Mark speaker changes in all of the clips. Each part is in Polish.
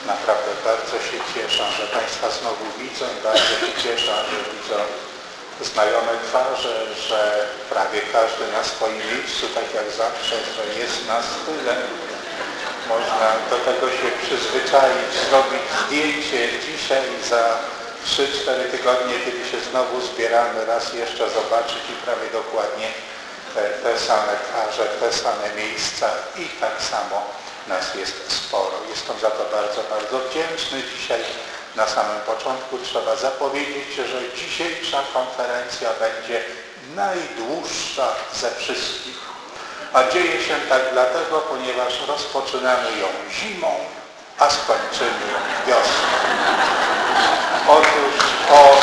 Speaker 1: Naprawdę bardzo się cieszę, że Państwa znowu widzę, bardzo się cieszę, że widzę znajome twarze, że prawie każdy na swoim miejscu, tak jak zawsze, że jest nas tyle. Można do tego się przyzwyczaić, zrobić zdjęcie dzisiaj za 3-4 tygodnie, kiedy się znowu zbieramy, raz jeszcze zobaczyć i prawie dokładnie te same twarze, te same miejsca i tak samo nas jest sporo. Jestem za to bardzo, bardzo wdzięczny. Dzisiaj na samym początku trzeba zapowiedzieć, że dzisiejsza konferencja będzie najdłuższa ze wszystkich. A dzieje się tak dlatego, ponieważ rozpoczynamy ją zimą, a skończymy ją wiosną. Otóż o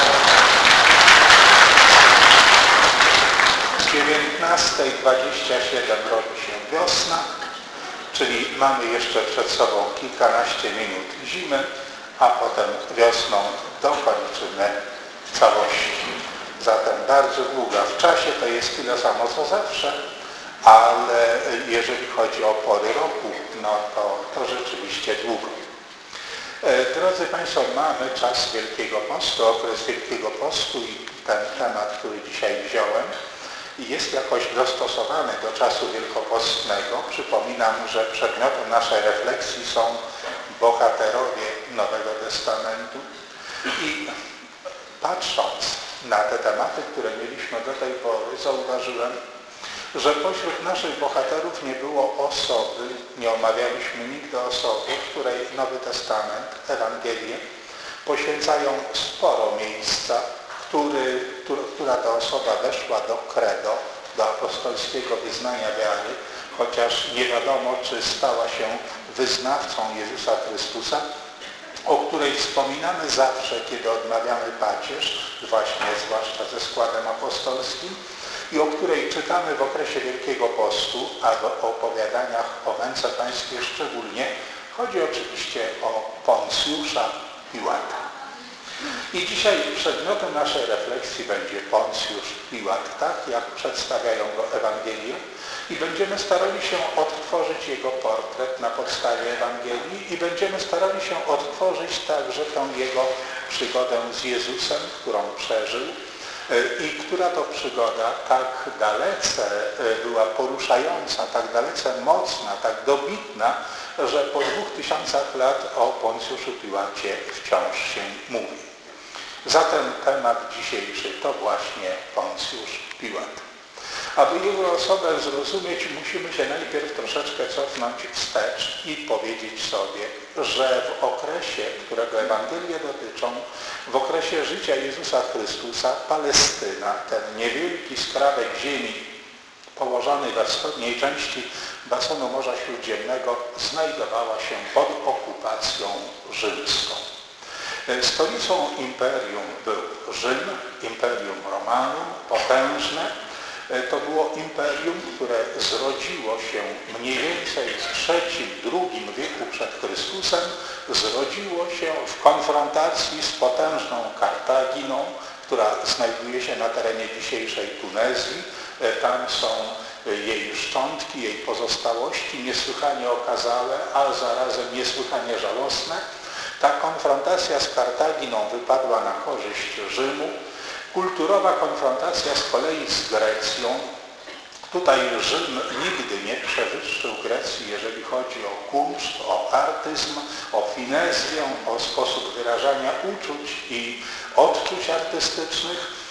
Speaker 1: 19:27 robi się wiosna, czyli mamy jeszcze przed sobą kilkanaście minut zimy, a potem wiosną dokończymy całości. Zatem bardzo długa w czasie, to jest tyle samo co zawsze, ale jeżeli chodzi o pory roku, no to rzeczywiście długo. Drodzy Państwo, mamy czas Wielkiego Postu, okres Wielkiego Postu i ten temat, który dzisiaj wziąłem, jest jakoś dostosowany do czasu wielkopostnego. Przypominam, że przedmiotem naszej refleksji są bohaterowie Nowego Testamentu i patrząc na te tematy, które mieliśmy do tej pory, zauważyłem, że pośród naszych bohaterów nie było osoby, nie omawialiśmy nigdy osoby, której Nowy Testament, Ewangelie poświęcają sporo miejsca, która ta osoba weszła do credo, do apostolskiego wyznania wiary, chociaż nie wiadomo, czy stała się wyznawcą Jezusa Chrystusa, o której wspominamy zawsze, kiedy odmawiamy pacierz, właśnie zwłaszcza ze składem apostolskim, i o której czytamy w okresie Wielkiego Postu, a w opowiadaniach o męce pańskiej szczególnie. Chodzi oczywiście o Poncjusza Piłata. I dzisiaj przedmiotem naszej refleksji będzie Poncjusz Piłat, tak jak przedstawiają go Ewangelie, i będziemy starali się odtworzyć jego portret na podstawie Ewangelii i będziemy starali się odtworzyć także tę jego przygodę z Jezusem, którą przeżył, i która to przygoda tak dalece była poruszająca, tak dalece mocna, tak dobitna, że po 2000 lat o Poncjuszu Piłacie wciąż się mówi. Zatem temat dzisiejszy to właśnie Poncjusz Piłat. Aby jego osobę zrozumieć, musimy się najpierw troszeczkę cofnąć wstecz i powiedzieć sobie, że w okresie, którego Ewangelie dotyczą, w okresie życia Jezusa Chrystusa, Palestyna, ten niewielki skrawek ziemi położony we wschodniej części basenu Morza Śródziemnego, znajdowała się pod okupacją rzymską. Stolicą imperium był Rzym, Imperium Romanum, potężne. To było imperium, które zrodziło się mniej więcej w III-II wieku przed Chrystusem, zrodziło się w konfrontacji z potężną Kartaginą, która znajduje się na terenie dzisiejszej Tunezji. Tam są jej szczątki, jej pozostałości niesłychanie okazałe, a zarazem niesłychanie żałosne. Ta konfrontacja z Kartaginą wypadła na korzyść Rzymu. Kulturowa konfrontacja z kolei z Grecją. Tutaj Rzym nigdy nie przewyższył Grecji, jeżeli chodzi o kunszt, o artyzm, o finezję, o sposób wyrażania uczuć i odczuć artystycznych,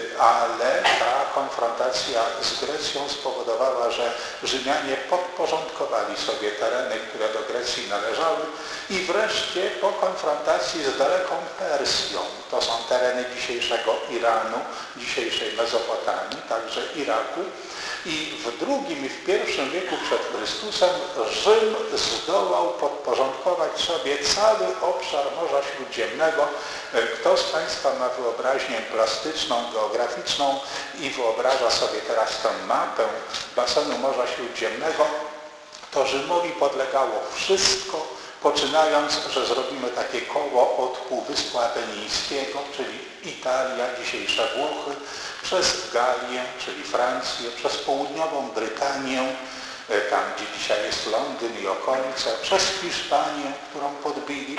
Speaker 1: ale ta konfrontacja z Grecją spowodowała, że Rzymianie podporządkowali sobie tereny, które do Grecji należały i wreszcie po konfrontacji z daleką Persją, to są tereny dzisiejszego Iranu, dzisiejszej Mezopotamii, także Iraku, i w II i w I wieku przed Chrystusem Rzym zdołał podporządkować sobie cały obszar Morza Śródziemnego. Kto z Państwa ma wyobraźnię plastyczną, geograficzną i wyobraża sobie teraz tę mapę basenu Morza Śródziemnego, to Rzymowi podlegało wszystko, poczynając, że zrobimy takie koło od Półwyspu Apenińskiego, czyli Italia, dzisiejsze Włochy, przez Galię, czyli Francję, przez południową Brytanię, tam gdzie dzisiaj jest Londyn i okolice, przez Hiszpanię, którą podbili,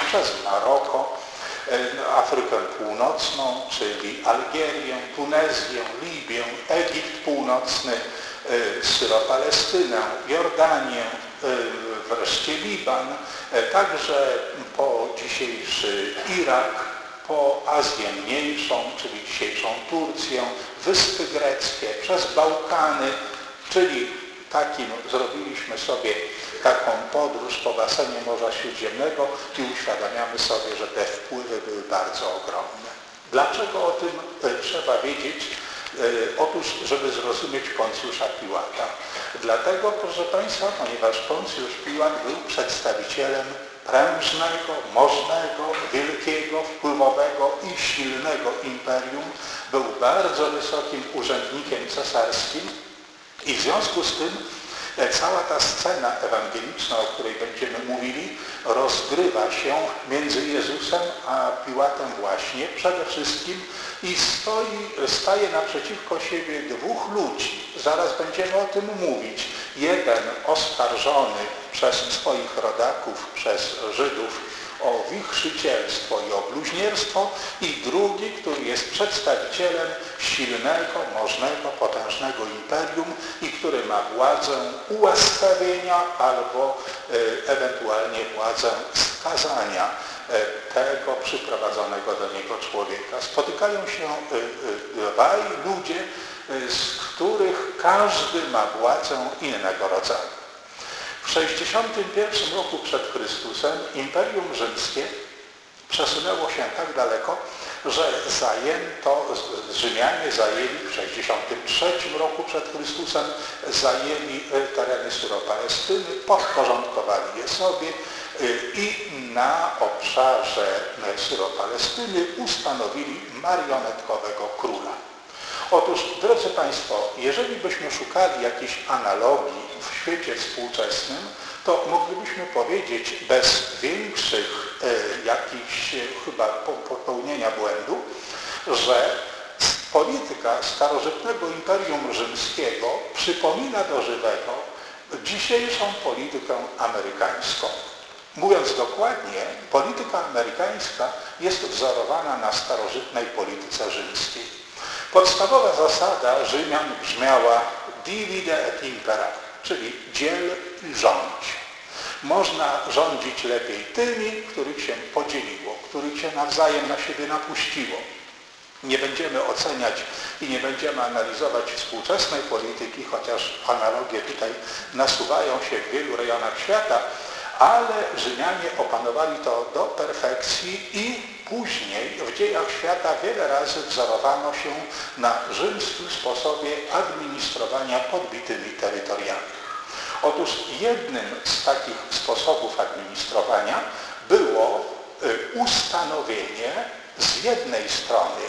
Speaker 1: przez Maroko, Afrykę Północną, czyli Algierię, Tunezję, Libię, Egipt Północny, Syro-Palestynę, Jordanię, wreszcie Liban, także po dzisiejszy Irak, po Azję Mniejszą, czyli dzisiejszą Turcję, Wyspy Greckie, przez Bałkany, czyli zrobiliśmy sobie taką podróż po basenie Morza Śródziemnego i uświadamiamy sobie, że te wpływy były bardzo ogromne. Dlaczego o tym trzeba wiedzieć? Otóż, żeby zrozumieć Poncjusza Piłata. Dlatego, proszę Państwa, ponieważ Poncjusz Piłat był przedstawicielem prężnego, możnego, wielkiego, wpływowego i silnego imperium, był bardzo wysokim urzędnikiem cesarskim i w związku z tym cała ta scena ewangeliczna, o której będziemy mówili, rozgrywa się między Jezusem a Piłatem właśnie przede wszystkim i staje naprzeciwko siebie dwóch ludzi. Zaraz będziemy o tym mówić. Jeden oskarżony przez swoich rodaków, przez Żydów o wichrzycielstwo i o bluźnierstwo i drugi, który jest przedstawicielem silnego, możnego, potężnego imperium i który ma władzę ułaskawienia albo ewentualnie władzę skazania tego przyprowadzonego do niego człowieka. Spotykają się dwaj ludzie, z których każdy ma władzę innego rodzaju. W 61 roku przed Chrystusem Imperium Rzymskie przesunęło się tak daleko, że Rzymianie zajęli w 63 roku przed Chrystusem tereny Syro-Palestyny, podporządkowali je sobie i na obszarze Syro-Palestyny ustanowili marionetkowego króla. Otóż, drodzy Państwo, jeżeli byśmy szukali jakiejś analogii w świecie współczesnym, to moglibyśmy powiedzieć bez większych jakichś chyba popełnienia błędu, że polityka starożytnego Imperium Rzymskiego przypomina do żywego dzisiejszą politykę amerykańską. Mówiąc dokładnie, polityka amerykańska jest wzorowana na starożytnej polityce rzymskiej. Podstawowa zasada Rzymian brzmiała divide et impera, czyli dziel i rządź. Można rządzić lepiej tymi, których się podzieliło, których się nawzajem na siebie napuściło. Nie będziemy oceniać i nie będziemy analizować współczesnej polityki, chociaż analogie tutaj nasuwają się w wielu rejonach świata, ale Rzymianie opanowali to do perfekcji i później w dziejach świata wiele razy wzorowano się na rzymskim sposobie administrowania podbitymi terytoriami. Otóż jednym z takich sposobów administrowania było ustanowienie z jednej strony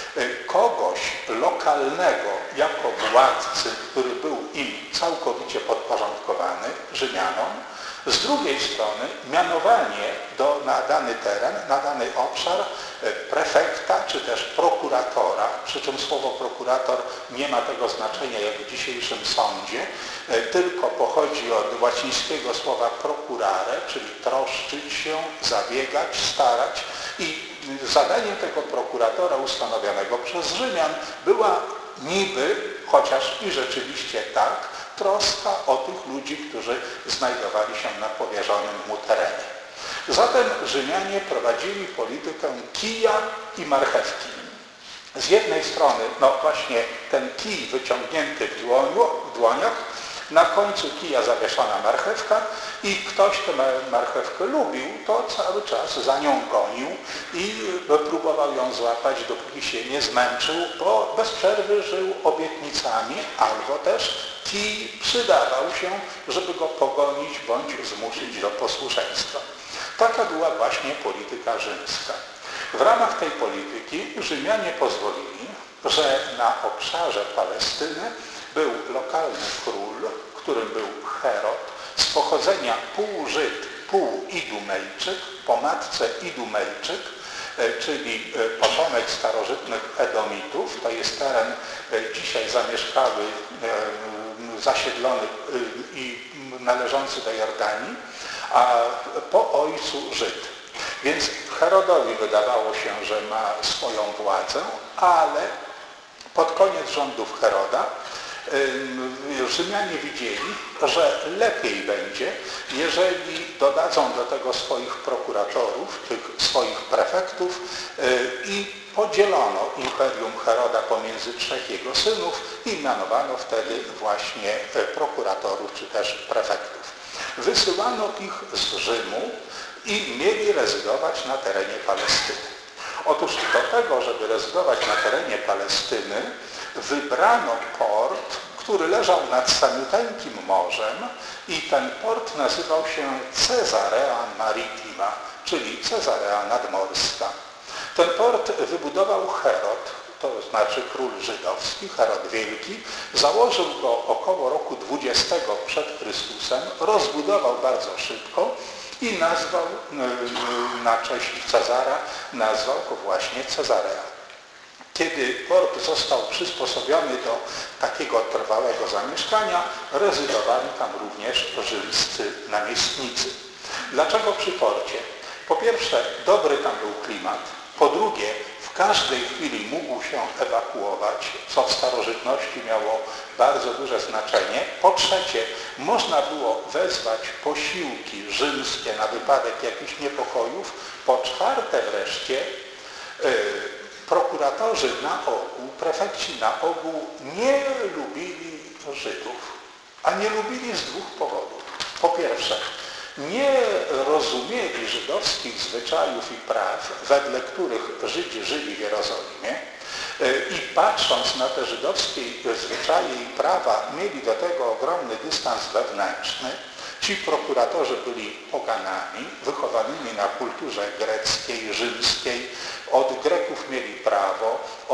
Speaker 1: kogoś lokalnego jako władcy, który był im całkowicie podporządkowany, Rzymianom, z drugiej strony mianowanie na dany teren, na dany obszar prefekta czy też prokuratora, przy czym słowo prokurator nie ma tego znaczenia jak w dzisiejszym sądzie, tylko pochodzi od łacińskiego słowa procurare, czyli troszczyć się, zabiegać, starać i zadaniem tego prokuratora ustanowionego przez Rzymian była niby, chociaż i rzeczywiście tak, troska o tych ludzi, którzy znajdowali się na powierzonym mu terenie. Zatem Rzymianie prowadzili politykę kija i marchewki. Z jednej strony, właśnie ten kij wyciągnięty w dłoniach, na końcu kija zawieszona marchewka i ktoś tę marchewkę lubił, to cały czas za nią gonił i próbował ją złapać, dopóki się nie zmęczył, bo bez przerwy żył obietnicami, albo też kij przydawał się, żeby go pogonić bądź zmusić do posłuszeństwa. Taka była właśnie polityka rzymska. W ramach tej polityki Rzymianie pozwolili, że na obszarze Palestyny był lokalny król, którym był Herod, z pochodzenia pół Żyd, pół Idumejczyk, po matce Idumejczyk, czyli potomek starożytnych Edomitów. To jest teren dzisiaj zamieszkały, zasiedlony i należący do Jordanii, a po ojcu Żyd. Więc Herodowi wydawało się, że ma swoją władzę, ale pod koniec rządów Heroda Rzymianie widzieli, że lepiej będzie, jeżeli dodadzą do tego swoich prokuratorów, tych swoich prefektów i podzielono imperium Heroda pomiędzy trzech jego synów i mianowano wtedy właśnie prokuratorów czy też prefektów. Wysyłano ich z Rzymu i mieli rezydować na terenie Palestyny. Otóż do tego, żeby rezydować na terenie Palestyny, wybrano port, który leżał nad samiuteńkim morzem i ten port nazywał się Caesarea Maritima, czyli Cezarea Nadmorska. Ten port wybudował Herod, to znaczy król żydowski, Herod Wielki, założył go około roku 20 przed Chrystusem, rozbudował bardzo szybko i nazwał na cześć Cezara, nazwał go właśnie Cezarea. Kiedy port został przysposobiony do takiego trwałego zamieszkania, rezydowali tam również rzymscy namiestnicy. Dlaczego przy porcie? Po pierwsze, dobry tam był klimat. Po drugie, w każdej chwili mógł się ewakuować, co w starożytności miało bardzo duże znaczenie. Po trzecie, można było wezwać posiłki rzymskie na wypadek jakichś niepokojów. Po czwarte wreszcie, prokuratorzy na ogół, prefekci na ogół nie lubili Żydów, a nie lubili z dwóch powodów. Po pierwsze, nie rozumieli żydowskich zwyczajów i praw, wedle których Żydzi żyli w Jerozolimie i patrząc na te żydowskie zwyczaje i prawa mieli do tego ogromny dystans wewnętrzny. Ci prokuratorzy byli poganami, wychowanymi na kulturze greckiej, rzymskiej. Od Greków mieli prawo,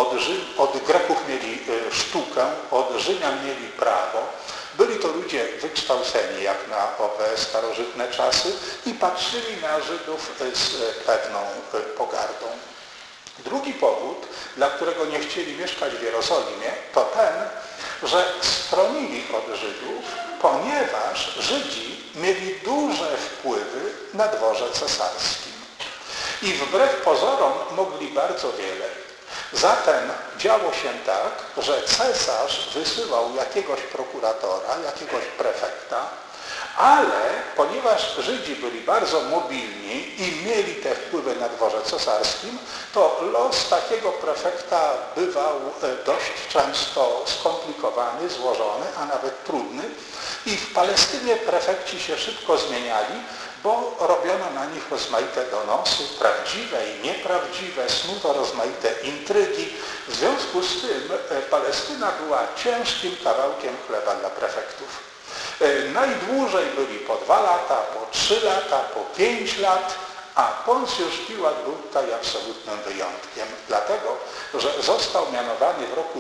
Speaker 1: od Greków mieli sztukę, od Rzymian mieli prawo. Byli to ludzie wykształceni jak na owe starożytne czasy i patrzyli na Żydów z pewną pogardą. Drugi powód, dla którego nie chcieli mieszkać w Jerozolimie, to ten, że stronili od Żydów, ponieważ Żydzi mieli duże wpływy na dworze cesarskim. I wbrew pozorom mogli bardzo wiele. Zatem działo się tak, że cesarz wysyłał jakiegoś prokuratora, jakiegoś prefekta, ale ponieważ Żydzi byli bardzo mobilni i mieli te wpływy na dworze cesarskim, to los takiego prefekta bywał dość często skomplikowany, złożony, a nawet trudny. I w Palestynie prefekci się szybko zmieniali, bo robiono na nich rozmaite donosy, prawdziwe i nieprawdziwe, snuto rozmaite intrygi. W związku z tym Palestyna była ciężkim kawałkiem chleba dla prefektów. Najdłużej byli po 2 lata, po 3 lata, po 5 lat, a Poncjusz Piłat był tutaj absolutnym wyjątkiem, dlatego, że został mianowany w roku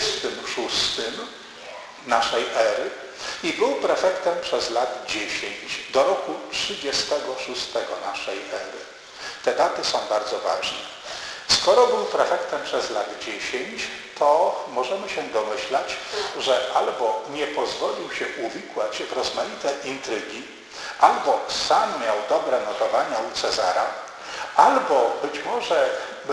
Speaker 1: 26 naszej ery i był prefektem przez lat 10, do roku 36 naszej ery. Te daty są bardzo ważne. Skoro był prefektem przez lat 10, to możemy się domyślać, że albo nie pozwolił się uwikłać w rozmaite intrygi, albo sam miał dobre notowania u Cezara, albo być może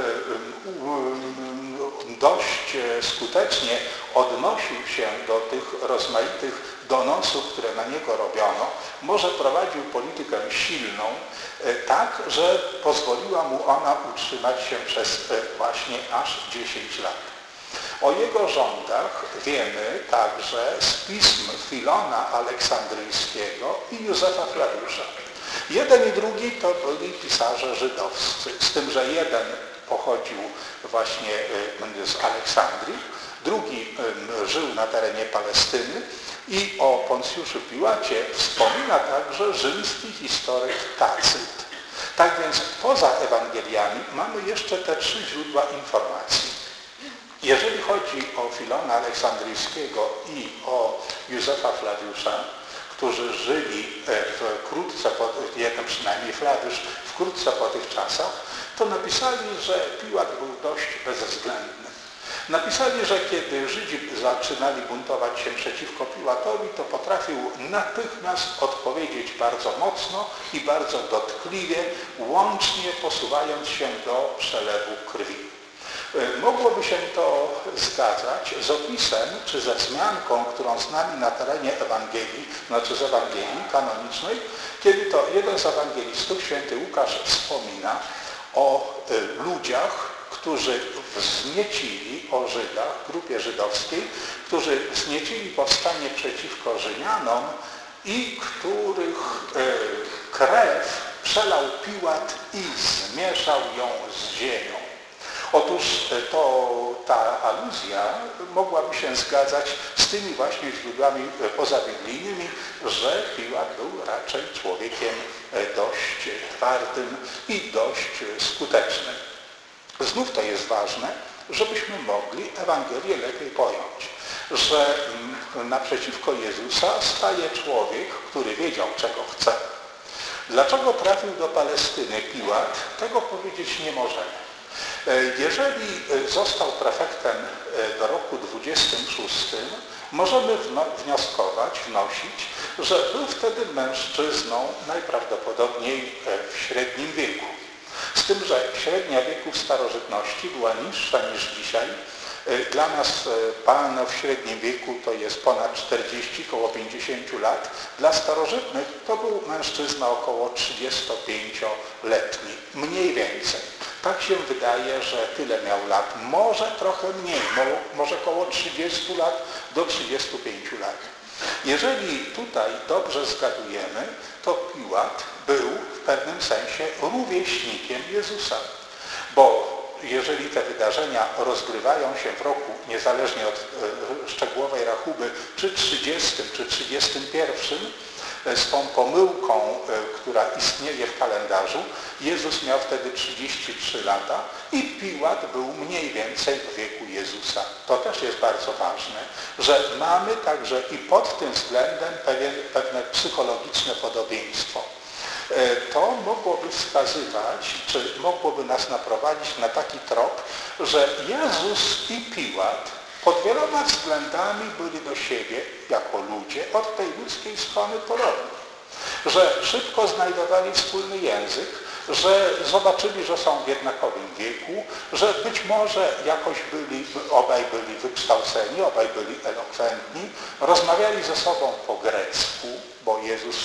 Speaker 1: dość skutecznie odnosił się do tych rozmaitych donosów, które na niego robiono, może prowadził politykę silną, tak, że pozwoliła mu ona utrzymać się przez właśnie aż 10 lat. O jego rządach wiemy także z pism Filona Aleksandryjskiego i Józefa Flawiusza. Jeden i drugi to byli pisarze żydowscy, z tym, że jeden pochodził właśnie z Aleksandrii, drugi żył na terenie Palestyny i o Poncjuszu Piłacie wspomina także rzymski historyk Tacyt. Tak więc poza Ewangeliami mamy jeszcze te 3 źródła informacji. Jeżeli chodzi o Filona Aleksandryjskiego i o Józefa Flawiusza, którzy żyli wkrótce jeden przynajmniej Flawiusz, wkrótce po tych czasach, to napisali, że Piłat był dość bezwzględny. Napisali, że kiedy Żydzi zaczynali buntować się przeciwko Piłatowi, to potrafił natychmiast odpowiedzieć bardzo mocno i bardzo dotkliwie, łącznie posuwając się do przelewu krwi. Mogłoby się to zgadzać z opisem czy ze wzmianką, którą znamy na terenie Ewangelii, znaczy z Ewangelii kanonicznej, kiedy to jeden z ewangelistów, święty Łukasz, wspomina o ludziach, którzy wzniecili, o Żydach, grupie żydowskiej, którzy wzniecili powstanie przeciwko Rzymianom i których krew przelał Piłat i zmieszał ją z ziemią. Otóż ta aluzja mogłaby się zgadzać z tymi właśnie źródłami pozabiblijnymi, że Piłat był raczej człowiekiem dość twardym i dość skutecznym. Znów to jest ważne, żebyśmy mogli Ewangelię lepiej pojąć, że naprzeciwko Jezusa staje człowiek, który wiedział, czego chce. Dlaczego trafił do Palestyny Piłat, tego powiedzieć nie możemy. Jeżeli został prefektem do roku 26, możemy wnosić, że był wtedy mężczyzną najprawdopodobniej w średnim wieku. Z tym, że średnia wieku w starożytności była niższa niż dzisiaj. Dla nas pan w średnim wieku to jest ponad 40, około 50 lat. Dla starożytnych to był mężczyzna około 35-letni, mniej więcej. Tak się wydaje, że tyle miał lat. Może trochę mniej, może około 30 lat do 35 lat. Jeżeli tutaj dobrze zgadujemy, to Piłat był w pewnym sensie rówieśnikiem Jezusa. Bo jeżeli te wydarzenia rozgrywają się w roku, niezależnie od szczegółowej rachuby, czy 30, czy 31, z tą pomyłką, która istnieje w kalendarzu, Jezus miał wtedy 33 lata i Piłat był mniej więcej w wieku Jezusa. To też jest bardzo ważne, że mamy także i pod tym względem pewne psychologiczne podobieństwo. To mogłoby wskazywać, czy mogłoby nas naprowadzić na taki trop, że Jezus i Piłat pod wieloma względami byli do siebie, jako ludzie, od tej ludzkiej strony podobni. Że szybko znajdowali wspólny język, że zobaczyli, że są w jednakowym wieku, że być może jakoś obaj byli wykształceni, obaj byli elokwentni, rozmawiali ze sobą po grecku, bo Jezus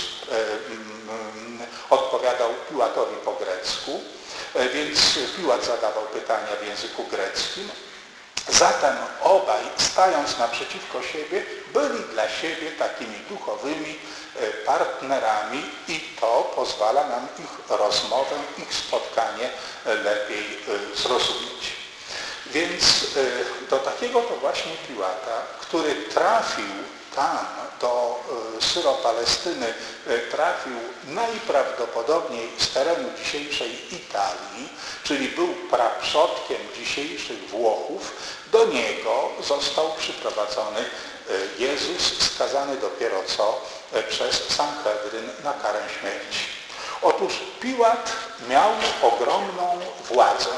Speaker 1: odpowiadał Piłatowi po grecku, więc Piłat zadawał pytania w języku greckim. Zatem obaj, stając naprzeciwko siebie, byli dla siebie takimi duchowymi partnerami i to pozwala nam ich rozmowę, ich spotkanie lepiej zrozumieć. Więc do takiego to właśnie Piłata, który trafił tam do Syro-Palestyny, trafił najprawdopodobniej z terenu dzisiejszej Italii, czyli był praprzodkiem dzisiejszych Włochów. Do niego został przyprowadzony Jezus, skazany dopiero co przez Sanhedryn na karę śmierci. Otóż Piłat miał ogromną władzę.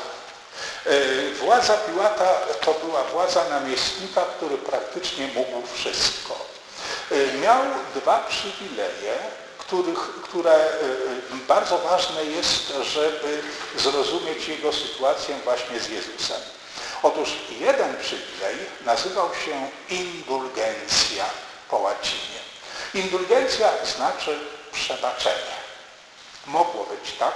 Speaker 1: Władza Piłata to była władza namiestnika, który praktycznie mógł wszystko. Miał dwa przywileje, które bardzo ważne jest, żeby zrozumieć jego sytuację właśnie z Jezusem. Otóż jeden przywilej nazywał się indulgencja po łacinie. Indulgencja znaczy przebaczenie. Mogło być tak,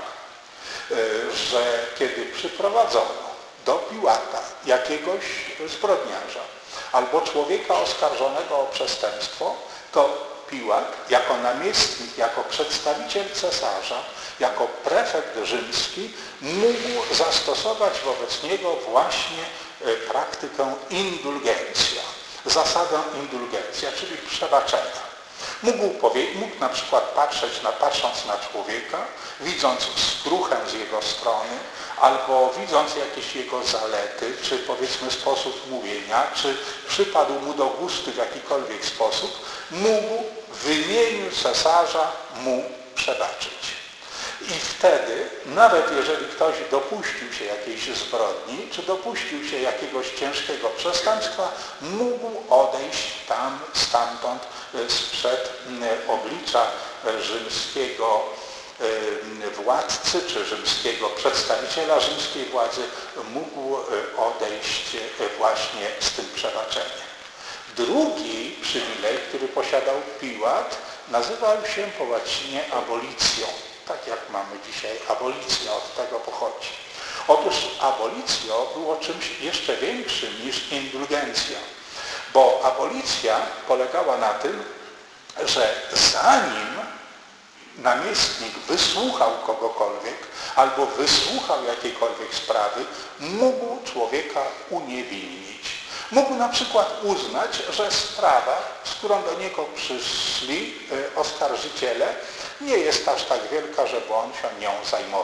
Speaker 1: że kiedy przyprowadzono do Piłata jakiegoś zbrodniarza albo człowieka oskarżonego o przestępstwo, to Piłat jako namiestnik, jako przedstawiciel cesarza, jako prefekt rzymski mógł zastosować wobec niego właśnie praktykę indulgencja, zasadę indulgencja, czyli przebaczenia. Mógł na przykład patrząc na człowieka, widząc skruchę z jego strony, albo widząc jakieś jego zalety, czy powiedzmy sposób mówienia, czy przypadł mu do gustu w jakikolwiek sposób, mógł w imieniu cesarza mu przebaczyć. I wtedy, nawet jeżeli ktoś dopuścił się jakiejś zbrodni, czy dopuścił się jakiegoś ciężkiego przestępstwa, mógł odejść stamtąd, sprzed oblicza rzymskiego władcy, czy rzymskiego przedstawiciela rzymskiej władzy, mógł odejść właśnie z tym przebaczeniem. Drugi przywilej, który posiadał Piłat, nazywał się po łacinie abolicją. Tak jak mamy dzisiaj abolicję, od tego pochodzi. Otóż abolicjo było czymś jeszcze większym niż indulgencja, bo abolicja polegała na tym, że zanim namiestnik wysłuchał kogokolwiek albo wysłuchał jakiejkolwiek sprawy, mógł człowieka uniewinnić. Mógł na przykład uznać, że sprawa, z którą do niego przyszli oskarżyciele, nie jest aż tak wielka, żeby on się nią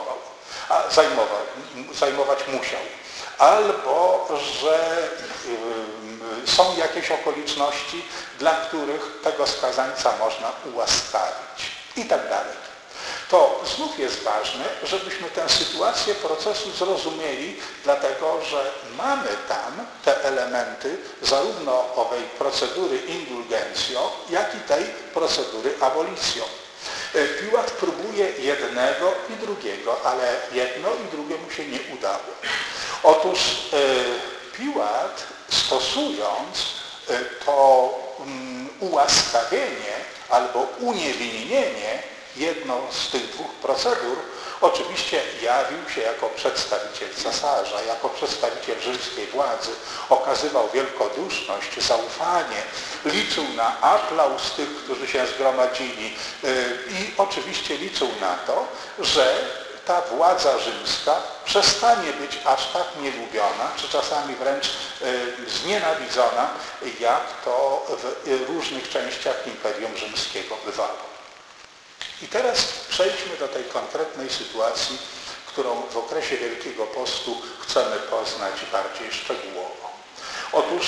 Speaker 1: zajmować musiał. Albo, że są jakieś okoliczności, dla których tego skazańca można ułaskawić i tak dalej. To znów jest ważne, żebyśmy tę sytuację procesu zrozumieli, dlatego że mamy tam te elementy zarówno owej procedury indulgencjo, jak i tej procedury abolicjo. Piłat próbuje jednego i drugiego, ale jedno i drugie mu się nie udało. Otóż Piłat, stosując to ułaskawienie albo uniewinnienie, jedną z tych dwóch procedur, oczywiście jawił się jako przedstawiciel cesarza, jako przedstawiciel rzymskiej władzy, okazywał wielkoduszność, zaufanie, liczył na aplauz tych, którzy się zgromadzili i oczywiście liczył na to, że ta władza rzymska przestanie być aż tak nielubiona, czy czasami wręcz znienawidzona, jak to w różnych częściach Imperium Rzymskiego bywało. I teraz przejdźmy do tej konkretnej sytuacji, którą w okresie Wielkiego Postu chcemy poznać bardziej szczegółowo. Otóż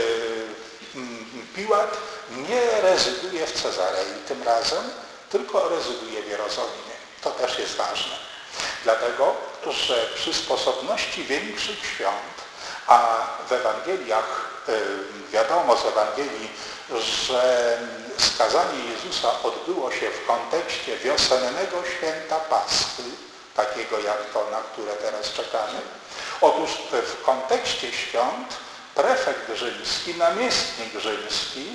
Speaker 1: Piłat nie rezyduje w Cezarei tym razem, tylko rezyduje w Jerozolimie. To też jest ważne, dlatego że przy sposobności większych świąt, a w Ewangeliach wiadomo z Ewangelii, że skazanie Jezusa odbyło się w kontekście wiosennego święta Paschy, takiego jak to, na które teraz czekamy. Otóż w kontekście świąt prefekt rzymski, namiestnik rzymski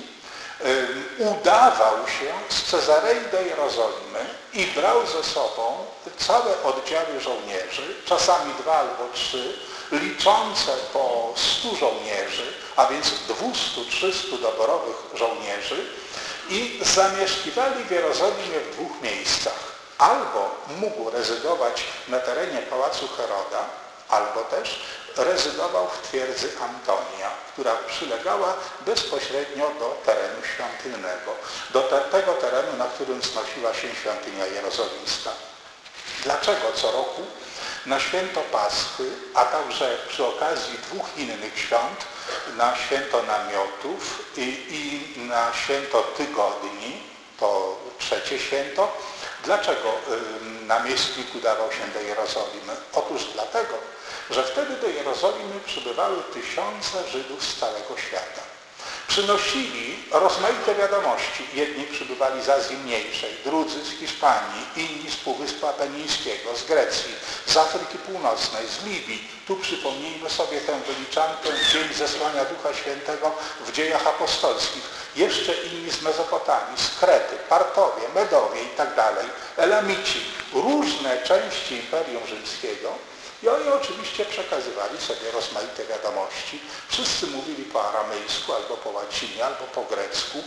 Speaker 1: udawał się z Cezarei do Jerozolimy i brał ze sobą całe oddziały żołnierzy, czasami 2 albo 3, liczące po 100 żołnierzy, a więc 200-300 doborowych żołnierzy, i zamieszkiwali w Jerozolimie w 2 miejscach. Albo mógł rezydować na terenie Pałacu Heroda, albo też rezydował w twierdzy Antonia, która przylegała bezpośrednio do terenu świątynnego, do tego terenu, na którym wznosiła się świątynia jerozolimska. Dlaczego co roku na święto Paschy, a także przy okazji 2 innych świąt, na święto namiotów i na święto tygodni, to 3. święto, dlaczego namiestnik udawał się do Jerozolimy? Otóż dlatego, że wtedy do Jerozolimy przybywały tysiące Żydów z całego świata. Przynosili rozmaite wiadomości. Jedni przybywali z Azji Mniejszej, drudzy z Hiszpanii, inni z Półwyspu Apenińskiego, z Grecji, z Afryki Północnej, z Libii. Tu przypomnijmy sobie tę wyliczankę, dzień zesłania Ducha Świętego w Dziejach Apostolskich. Jeszcze inni z Mezopotamii, z Krety, Partowie, Medowie i tak dalej, Elamici, różne części Imperium Rzymskiego. I oni oczywiście przekazywali sobie rozmaite wiadomości. Wszyscy mówili po aramejsku, albo po łacinie, albo po grecku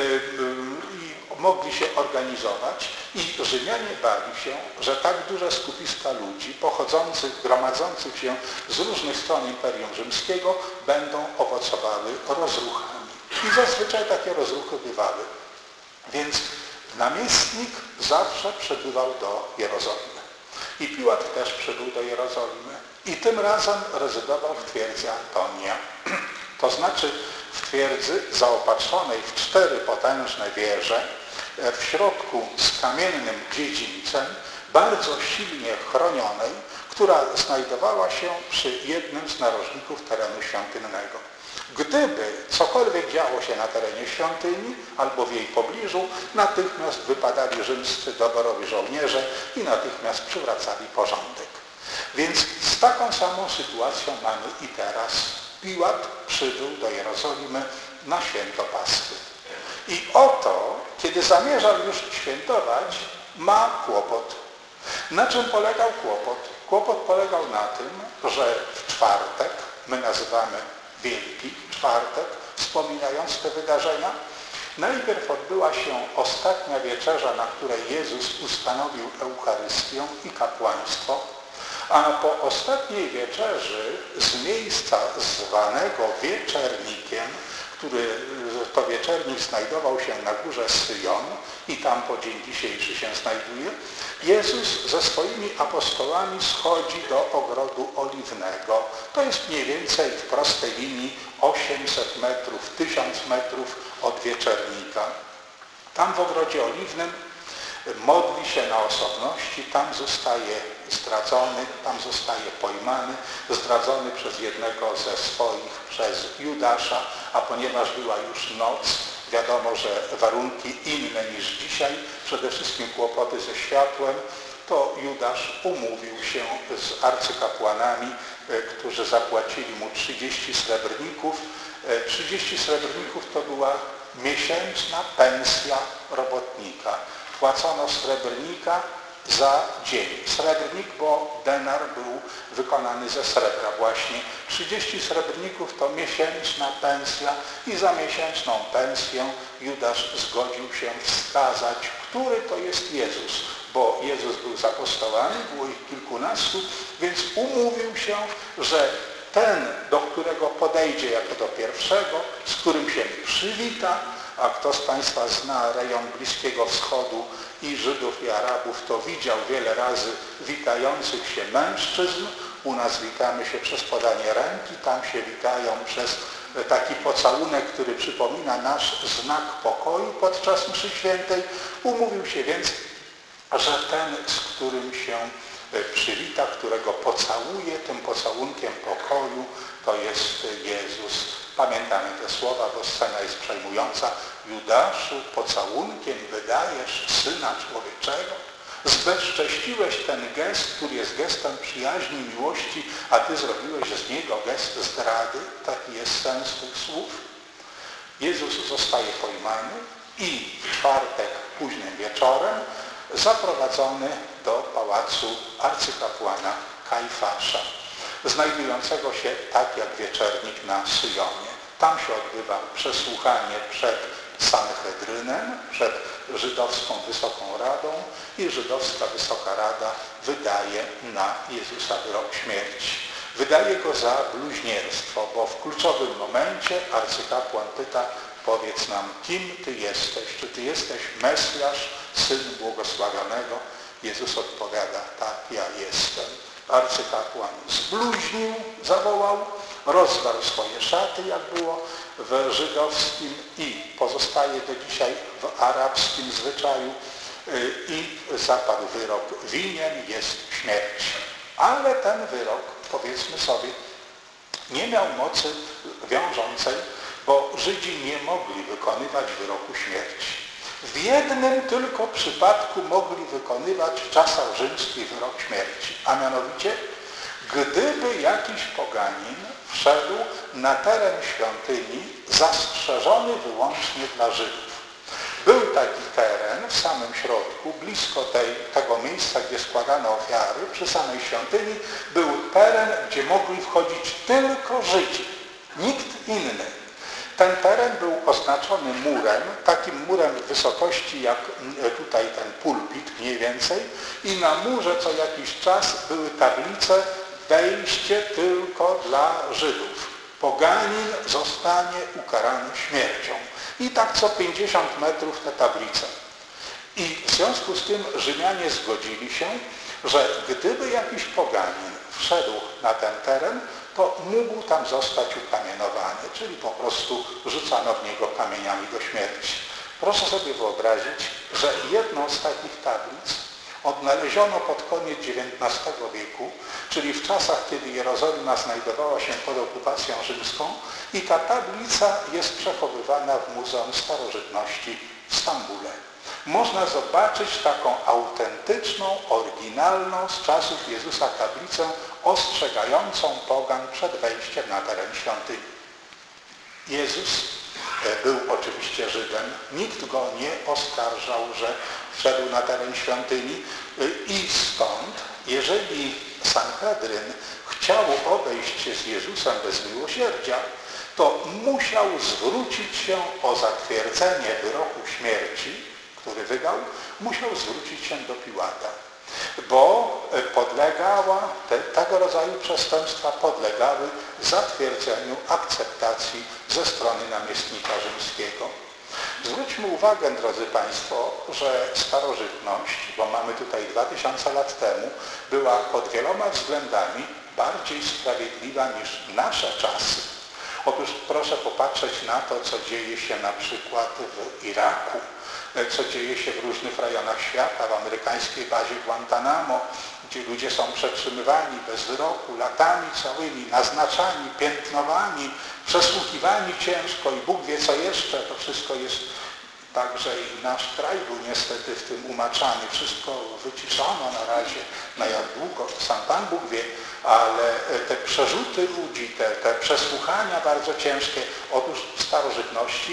Speaker 1: i mogli się organizować. I Rzymianie bali się, że tak duże skupiska ludzi pochodzących, gromadzących się z różnych stron Imperium Rzymskiego będą owocowały rozruchami. I zazwyczaj takie rozruchy bywały. Więc namiestnik zawsze przybywał do Jerozolimy. I Piłat też przybył do Jerozolimy i tym razem rezydował w twierdzy Antonia. To znaczy w twierdzy zaopatrzonej w 4 potężne wieże, w środku z kamiennym dziedzińcem, bardzo silnie chronionej, która znajdowała się przy jednym z narożników terenu świątynnego. Gdyby cokolwiek działo się na terenie świątyni albo w jej pobliżu, natychmiast wypadali rzymscy doborowi żołnierze i natychmiast przywracali porządek. Więc z taką samą sytuacją mamy i teraz. Piłat przybył do Jerozolimy na święto Paschy. I oto, kiedy zamierzał już świętować, ma kłopot. Na czym polegał kłopot? Kłopot polegał na tym, że w czwartek, my nazywamy Wielki Czwartek, wspominając te wydarzenia, najpierw odbyła się ostatnia wieczerza, na której Jezus ustanowił Eucharystię i kapłaństwo, a po ostatniej wieczerzy z miejsca zwanego Wieczernikiem, to wieczernik znajdował się na górze Syjon i tam po dzień dzisiejszy się znajduje, Jezus ze swoimi apostołami schodzi do Ogrodu Oliwnego. To jest mniej więcej w prostej linii 800 metrów, 1000 metrów od Wieczernika. Tam w Ogrodzie Oliwnym modli się na osobności, tam zostaje zdradzony, tam zostaje pojmany, zdradzony przez jednego ze swoich, przez Judasza, a ponieważ była już noc, wiadomo, że warunki inne niż dzisiaj, przede wszystkim kłopoty ze światłem, to Judasz umówił się z arcykapłanami, którzy zapłacili mu 30 srebrników. 30 srebrników to była miesięczna pensja robotnika. Płacono srebrnika za dzień. Srebrnik, bo denar był wykonany ze srebra właśnie. 30 srebrników to miesięczna pensja i za miesięczną pensję Judasz zgodził się wskazać, który to jest Jezus, bo Jezus był z apostołami, było ich kilkunastu, więc umówił się, że ten, do którego podejdzie jako do pierwszego, z którym się przywita, a kto z Państwa zna rejon Bliskiego Wschodu i Żydów i Arabów, to widział wiele razy witających się mężczyzn. U nas witamy się przez podanie ręki, tam się witają przez taki pocałunek, który przypomina nasz znak pokoju podczas mszy świętej. Umówił się więc, że ten, z którym się przywita, którego pocałuje tym pocałunkiem pokoju, to jest Jezus. Pamiętamy te słowa, bo scena jest przejmująca. Judaszu, pocałunkiem wydajesz Syna Człowieczego? Zbezcześciłeś ten gest, który jest gestem przyjaźni, miłości, a ty zrobiłeś z niego gest zdrady. Taki jest sens tych słów. Jezus zostaje pojmany i w czwartek późnym wieczorem zaprowadzony do pałacu arcykapłana Kajfasza, znajdującego się tak jak Wieczernik na Syjonie. Tam się odbywa przesłuchanie przed Sanhedrynem, przed żydowską Wysoką Radą i żydowska Wysoka Rada wydaje na Jezusa wyrok śmierci. Wydaje go za bluźnierstwo, bo w kluczowym momencie arcykapłan pyta: powiedz nam, kim Ty jesteś? Czy Ty jesteś Mesjasz, Syn Błogosławionego? Jezus odpowiada: tak, ja jestem. Arcykapłan zbluźnił, zawołał, rozdarł swoje szaty, jak było w żydowskim i pozostaje do dzisiaj w arabskim zwyczaju, i zapadł wyrok: winien jest śmierci. Ale ten wyrok, powiedzmy sobie, nie miał mocy wiążącej, bo Żydzi nie mogli wykonywać wyroku śmierci. W jednym tylko przypadku mogli wykonywać w czasach rzymskich wyrok śmierci, a mianowicie gdyby jakiś poganin wszedł na teren świątyni zastrzeżony wyłącznie dla Żydów. Był taki teren w samym środku, blisko tego miejsca, gdzie składano ofiary, przy samej świątyni, był teren, gdzie mogli wchodzić tylko Żydzi, nikt inny. Ten teren był oznaczony murem, takim murem w wysokości jak tutaj ten pulpit mniej więcej, i na murze co jakiś czas były tablice: wejście tylko dla Żydów. Poganin zostanie ukarany śmiercią. I tak co 50 metrów te tablice. I w związku z tym Rzymianie zgodzili się, że gdyby jakiś poganin wszedł na ten teren, to mógł tam zostać ukamienowany, czyli po prostu rzucano w niego kamieniami do śmierci. Proszę sobie wyobrazić, że jedną z takich tablic Odnaleziono pod koniec XIX wieku, czyli w czasach, kiedy Jerozolima znajdowała się pod okupacją rzymską i ta tablica jest przechowywana w Muzeum Starożytności w Stambule. Można zobaczyć taką autentyczną, oryginalną z czasów Jezusa tablicę ostrzegającą pogan przed wejściem na teren świątyni. Jezus był oczywiście Żydem, nikt go nie oskarżał, że wszedł na teren świątyni i stąd, jeżeli Sanhedryn chciał obejść się z Jezusem bez miłosierdzia, to musiał zwrócić się o zatwierdzenie wyroku śmierci, który wydał, musiał zwrócić się do Piłata, bo tego rodzaju przestępstwa podlegały zatwierdzeniu, akceptacji ze strony namiestnika rzymskiego. Zwróćmy uwagę, drodzy Państwo, że starożytność, bo mamy tutaj 2000 lat temu, była pod wieloma względami bardziej sprawiedliwa niż nasze czasy. Otóż proszę popatrzeć na to, co dzieje się na przykład w Iraku, co dzieje się w różnych rejonach świata, w amerykańskiej bazie Guantanamo, gdzie ludzie są przetrzymywani bez wyroku, latami całymi, naznaczani, piętnowani, przesłuchiwani ciężko i Bóg wie co jeszcze. To wszystko jest, także i nasz kraj był niestety w tym umaczany. Wszystko wyciszono na razie, na jak długo, sam Pan Bóg wie, ale te przerzuty ludzi, te przesłuchania bardzo ciężkie, otóż w starożytności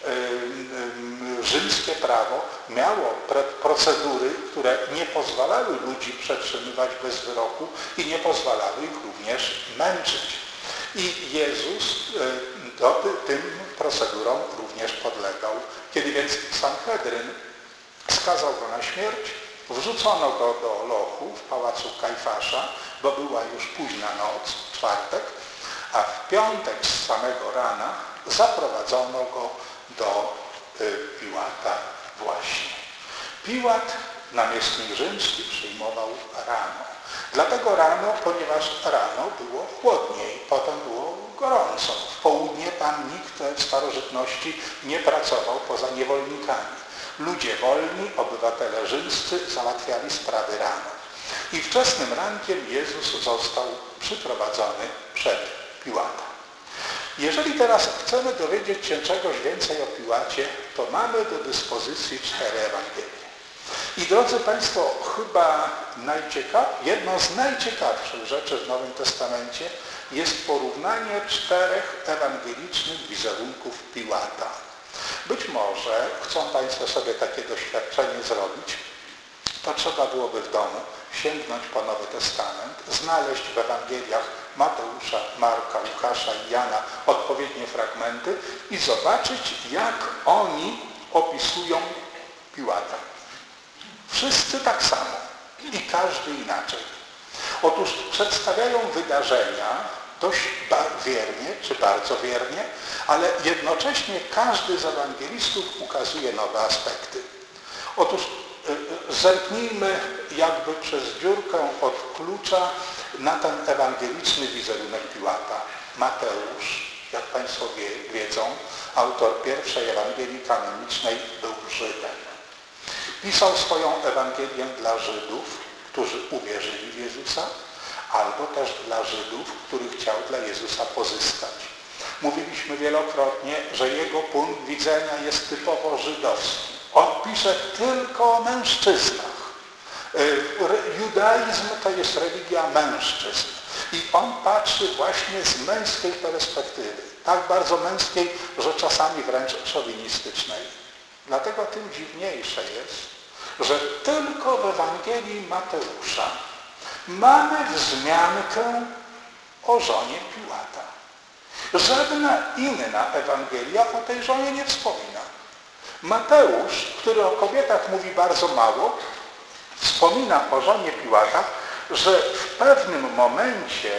Speaker 1: rzymskie prawo miało procedury, które nie pozwalały ludzi przetrzymywać bez wyroku i nie pozwalały ich również męczyć. I Jezus tym procedurom również podlegał. Kiedy więc Sanhedryn skazał go na śmierć, wrzucono go do lochu w pałacu Kajfasza, bo była już późna noc, czwartek, a w piątek z samego rana zaprowadzono go do Piłata właśnie. Piłat, namiestnik rzymski, przyjmował rano. Dlatego rano, ponieważ rano było chłodniej, potem było gorąco. W południe tam nikt w starożytności nie pracował poza niewolnikami. Ludzie wolni, obywatele rzymscy załatwiali sprawy rano. I wczesnym rankiem Jezus został przyprowadzony przed Piłata. Jeżeli teraz chcemy dowiedzieć się czegoś więcej o Piłacie, to mamy do dyspozycji 4 Ewangelie. I drodzy Państwo, chyba jedną z najciekawszych rzeczy w Nowym Testamencie jest porównanie 4 ewangelicznych wizerunków Piłata. Być może chcą Państwo sobie takie doświadczenie zrobić, to trzeba byłoby w domu sięgnąć po Nowy Testament, znaleźć w Ewangeliach Mateusza, Marka, Łukasza i Jana odpowiednie fragmenty i zobaczyć, jak oni opisują Piłata. Wszyscy tak samo i każdy inaczej. Otóż przedstawiają wydarzenia dość wiernie, czy bardzo wiernie, ale jednocześnie każdy z ewangelistów ukazuje nowe aspekty. Otóż zerknijmy jakby przez dziurkę od klucza na ten ewangeliczny wizerunek Piłata. Mateusz, jak Państwo wiedzą, autor pierwszej Ewangelii kanonicznej, był Żydem. Pisał swoją Ewangelię dla Żydów, którzy uwierzyli w Jezusa, albo też dla Żydów, których chciał dla Jezusa pozyskać. Mówiliśmy wielokrotnie, że jego punkt widzenia jest typowo żydowski. On pisze tylko o mężczyznach. Judaizm to jest religia mężczyzn. I on patrzy właśnie z męskiej perspektywy. Tak bardzo męskiej, że czasami wręcz szowinistycznej. Dlatego tym dziwniejsze jest, że tylko w Ewangelii Mateusza mamy wzmiankę o żonie Piłata. Żadna inna Ewangelia o tej żonie nie wspomina. Mateusz, który o kobietach mówi bardzo mało, wspomina o żonie Piłata, że w pewnym momencie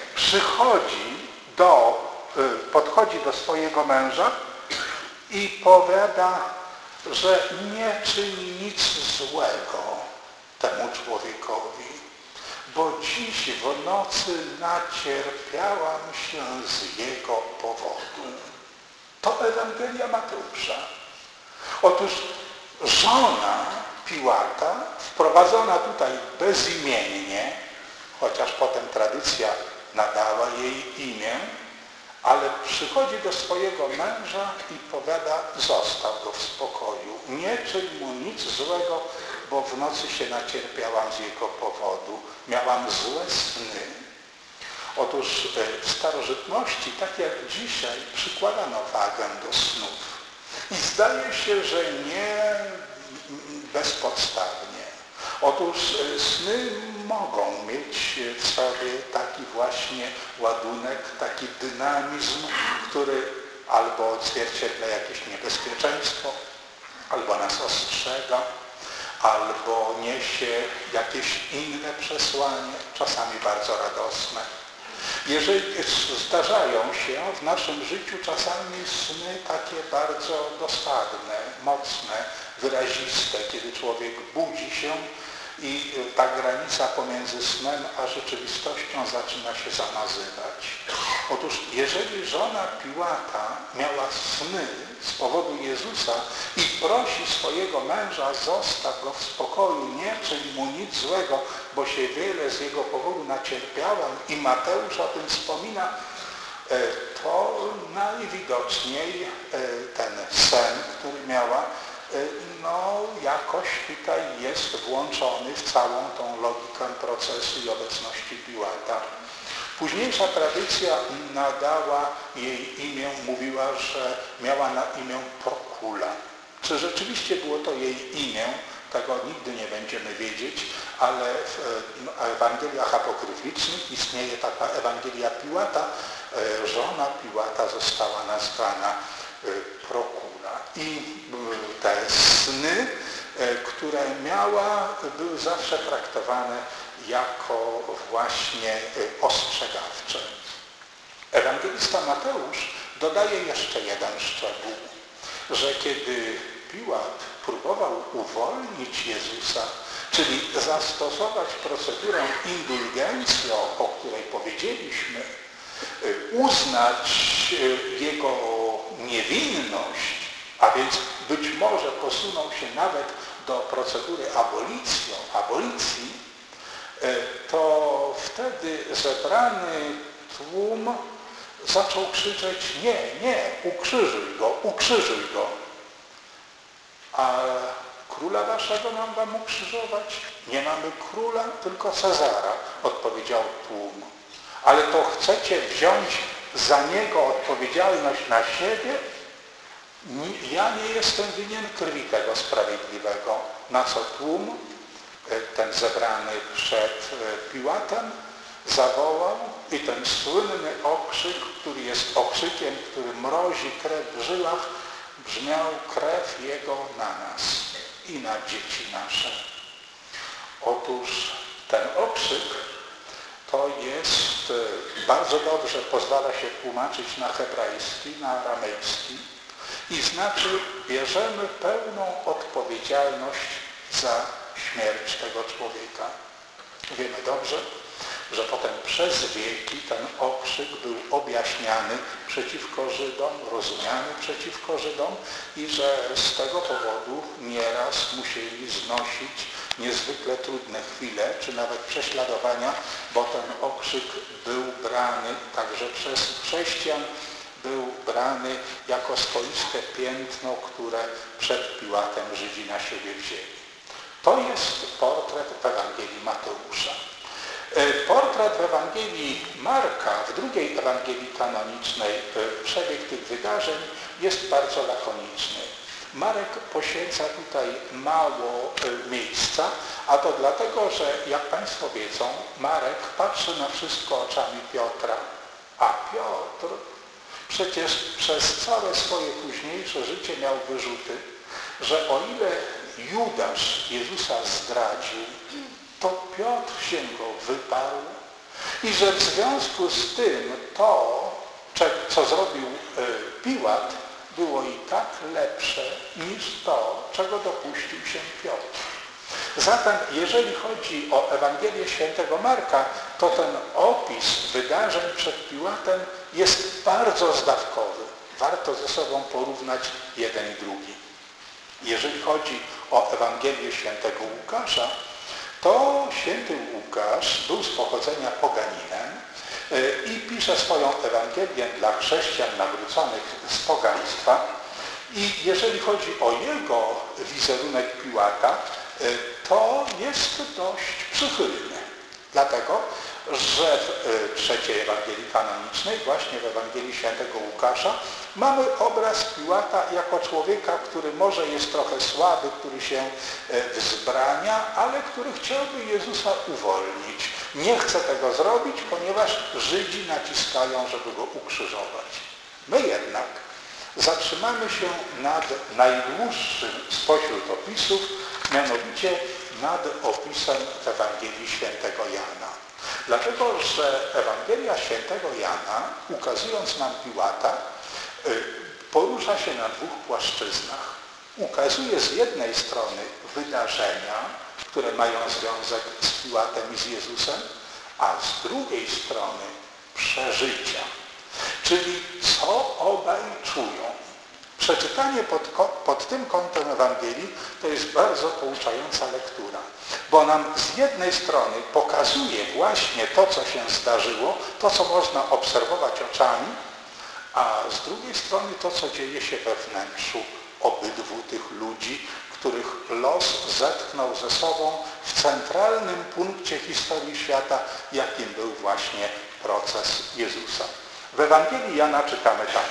Speaker 1: podchodzi do swojego męża i powiada, że nie czyni nic złego temu człowiekowi, bo dziś w nocy nacierpiałam się z jego powodu. To Ewangelia Mateusza. Otóż żona Piłata, wprowadzona tutaj bezimiennie, chociaż potem tradycja nadała jej imię, ale przychodzi do swojego męża i powiada, zostaw go w spokoju, nie czyń mu nic złego, bo w nocy się nacierpiałam z jego powodu, miałam złe sny. Otóż w starożytności, tak jak dzisiaj, przykładano wagę do snów. I zdaje się, że nie bezpodstawnie. Otóż sny mogą mieć w sobie taki właśnie ładunek, taki dynamizm, który albo odzwierciedla jakieś niebezpieczeństwo, albo nas ostrzega, albo niesie jakieś inne przesłanie, czasami bardzo radosne. Jeżeli zdarzają się w naszym życiu czasami sny takie bardzo dosadne, mocne, wyraziste, kiedy człowiek budzi się i ta granica pomiędzy snem a rzeczywistością zaczyna się zamazywać. Otóż jeżeli żona Piłata miała sny z powodu Jezusa i prosi swojego męża, zostaw go w spokoju, nie czyń mu nic złego, bo się wiele z jego powodu nacierpiałam, i Mateusz o tym wspomina, to najwidoczniej ten sen, który miała, no jakoś tutaj jest włączony w całą tą logikę procesu i obecności Piłata. Późniejsza tradycja nadała jej imię, mówiła, że miała na imię Prokula. Czy rzeczywiście było to jej imię? Tego nigdy nie będziemy wiedzieć, ale w Ewangeliach apokryficznych istnieje taka Ewangelia Piłata. Żona Piłata została nazwana Prokula. I te sny, które miała, były zawsze traktowane jako właśnie ostrzegawcze. Ewangelista Mateusz dodaje jeszcze jeden szczegół, że kiedy Piłat próbował uwolnić Jezusa, czyli zastosować procedurę indulgencją, o której powiedzieliśmy, uznać jego niewinność, a więc być może posunął się nawet do procedury abolicji, to wtedy zebrany tłum zaczął krzyczeć: nie, nie, ukrzyżuj go. A króla waszego mam wam ukrzyżować? Nie mamy króla, tylko Cezara, odpowiedział tłum. Ale to chcecie wziąć za niego odpowiedzialność na siebie? Ja nie jestem winien krwi tego sprawiedliwego. Na co tłum, ten zebrany przed Piłatem, zawołał, i ten słynny okrzyk, który jest okrzykiem, który mrozi krew w żyłach, brzmiał: krew Jego na nas i na dzieci nasze. Otóż ten okrzyk to jest, bardzo dobrze pozwala się tłumaczyć na hebrajski, na aramejski, i znaczy: bierzemy pełną odpowiedzialność za śmierć tego człowieka. Wiemy dobrze, że potem przez wieki ten okrzyk był objaśniany przeciwko Żydom, rozumiany przeciwko Żydom, i że z tego powodu nieraz musieli znosić niezwykle trudne chwile, czy nawet prześladowania, bo ten okrzyk był brany także przez chrześcijan, był brany jako swoiste piętno, które przed Piłatem Żydzi na siebie wzięli. To jest portret w Ewangelii Mateusza. Portret w Ewangelii Marka, w drugiej Ewangelii kanonicznej, przebieg tych wydarzeń jest bardzo lakoniczny. Marek poświęca tutaj mało miejsca, a to dlatego, że jak Państwo wiedzą, Marek patrzy na wszystko oczami Piotra, a Piotr przecież przez całe swoje późniejsze życie miał wyrzuty, że o ile Judasz Jezusa zdradził, to Piotr się go wyparł i że w związku z tym to, co zrobił Piłat, było i tak lepsze niż to, czego dopuścił się Piotr. Zatem, jeżeli chodzi o Ewangelię Świętego Marka, to ten opis wydarzeń przed Piłatem jest bardzo zdawkowy. Warto ze sobą porównać jeden i drugi. Jeżeli chodzi o Ewangelię świętego Łukasza, to święty Łukasz był z pochodzenia poganinem i pisze swoją Ewangelię dla chrześcijan nawróconych z pogaństwa. I jeżeli chodzi o jego wizerunek Piłata, to jest dość przychylny. Dlatego, że w trzeciej Ewangelii kanonicznej, właśnie w Ewangelii świętego Łukasza, mamy obraz Piłata jako człowieka, który może jest trochę słaby, który się wzbrania, ale który chciałby Jezusa uwolnić. Nie chce tego zrobić, ponieważ Żydzi naciskają, żeby go ukrzyżować. My jednak zatrzymamy się nad najdłuższym spośród opisów, mianowicie nad opisem Ewangelii świętego Jana. Dlatego, że Ewangelia świętego Jana, ukazując nam Piłata, porusza się na dwóch płaszczyznach. Ukazuje z jednej strony wydarzenia, które mają związek z Piłatem i z Jezusem, a z drugiej strony przeżycia. Czyli co obaj czują. Przeczytanie pod tym kątem Ewangelii to jest bardzo pouczająca lektura, bo nam z jednej strony pokazuje właśnie to, co się zdarzyło, to, co można obserwować oczami, a z drugiej strony to, co dzieje się we wnętrzu obydwu tych ludzi, których los zetknął ze sobą w centralnym punkcie historii świata, jakim był właśnie proces Jezusa. W Ewangelii Jana czytamy tak.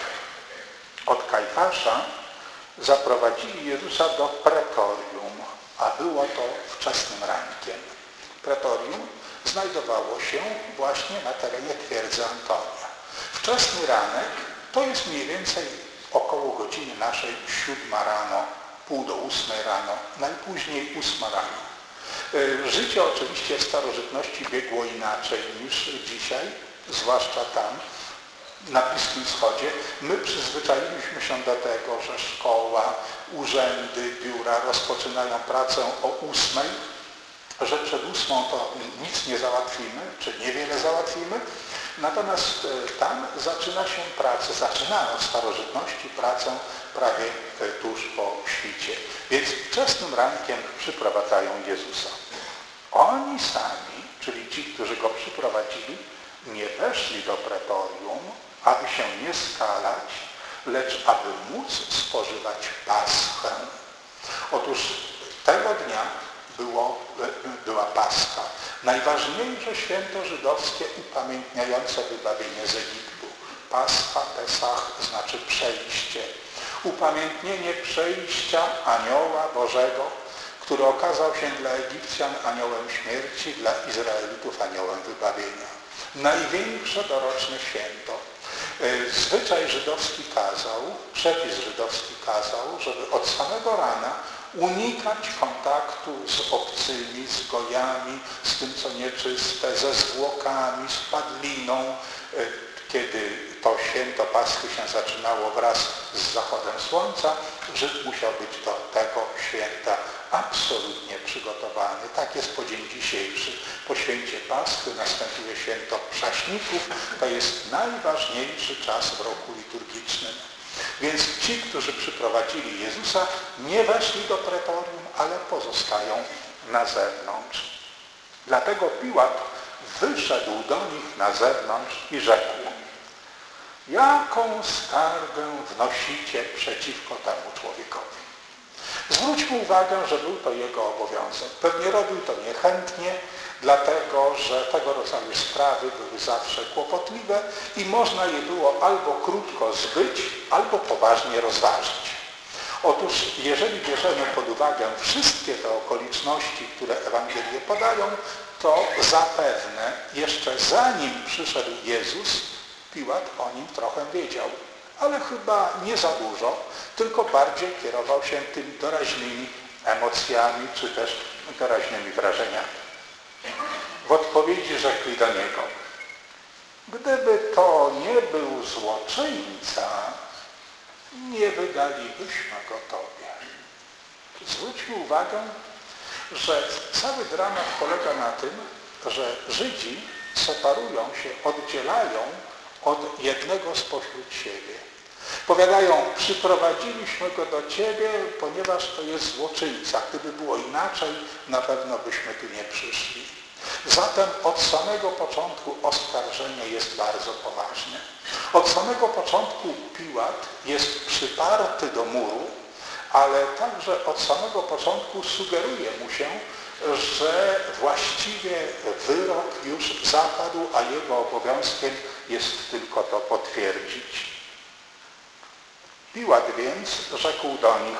Speaker 1: Od Kajfasza zaprowadzili Jezusa do pretorium, a było to wczesnym rankiem. Pretorium znajdowało się właśnie na terenie twierdzy Antonia. Wczesny ranek to jest mniej więcej około godziny naszej 7 rano, pół do 8 rano, najpóźniej 8 rano. Życie oczywiście w starożytności biegło inaczej niż dzisiaj, zwłaszcza tam, na Bliskim Wschodzie. My przyzwyczailiśmy się do tego, że szkoła, urzędy, biura rozpoczynają pracę o 8, że przed 8 to nic nie załatwimy, czy niewiele załatwimy. Natomiast tam zaczynano w starożytności pracę prawie tuż po świcie. Więc wczesnym rankiem przyprowadzają Jezusa. Oni sami, czyli ci, którzy go przyprowadzili, nie weszli do pretorium, aby się nie skalać, lecz aby móc spożywać Paschę. Otóż tego dnia była Pascha. Najważniejsze święto żydowskie upamiętniające wybawienie z Egiptu. Pascha, Pesach znaczy przejście. Upamiętnienie przejścia Anioła Bożego, który okazał się dla Egipcjan aniołem śmierci, dla Izraelitów aniołem wybawienia. Największe doroczne święto. Zwyczaj żydowski kazał, przepis żydowski kazał, żeby od samego rana unikać kontaktu z obcymi, z gojami, z tym, co nieczyste, ze zwłokami, z padliną. Kiedy to święto Paschy się zaczynało wraz z zachodem słońca, Żyd musiał być do tego święta absolutnie przygotowany. Tak jest po dzień dzisiejszy. Po święcie Paschy następuje święto Prześników. To jest najważniejszy czas w roku liturgicznym. Więc ci, którzy przyprowadzili Jezusa, nie weszli do pretorium, ale pozostają na zewnątrz. Dlatego Piłat wyszedł do nich na zewnątrz i rzekł: jaką skargę wnosicie przeciwko temu człowiekowi? Zwróćmy uwagę, że był to jego obowiązek. Pewnie robił to niechętnie, dlatego że tego rodzaju sprawy były zawsze kłopotliwe i można je było albo krótko zbyć, albo poważnie rozważyć. Otóż jeżeli bierzemy pod uwagę wszystkie te okoliczności, które Ewangelie podają, to zapewne jeszcze zanim przyszedł Jezus, Piłat o nim trochę wiedział, ale chyba nie za dużo, tylko bardziej kierował się tymi doraźnymi emocjami, czy też doraźnymi wrażeniami. W odpowiedzi rzekli do niego: gdyby to nie był złoczyńca, nie wydalibyśmy go Tobie. Zwróćmy uwagę, że cały dramat polega na tym, że Żydzi separują się, oddzielają od jednego spośród siebie. Powiadają, przyprowadziliśmy go do Ciebie, ponieważ to jest złoczyńca. Gdyby było inaczej, na pewno byśmy tu nie przyszli. Zatem od samego początku oskarżenie jest bardzo poważne. Od samego początku Piłat jest przyparty do muru, ale także od samego początku sugeruje mu się, że właściwie wyrok już zapadł, a jego obowiązkiem jest tylko to potwierdzić. Piłat więc rzekł do nich,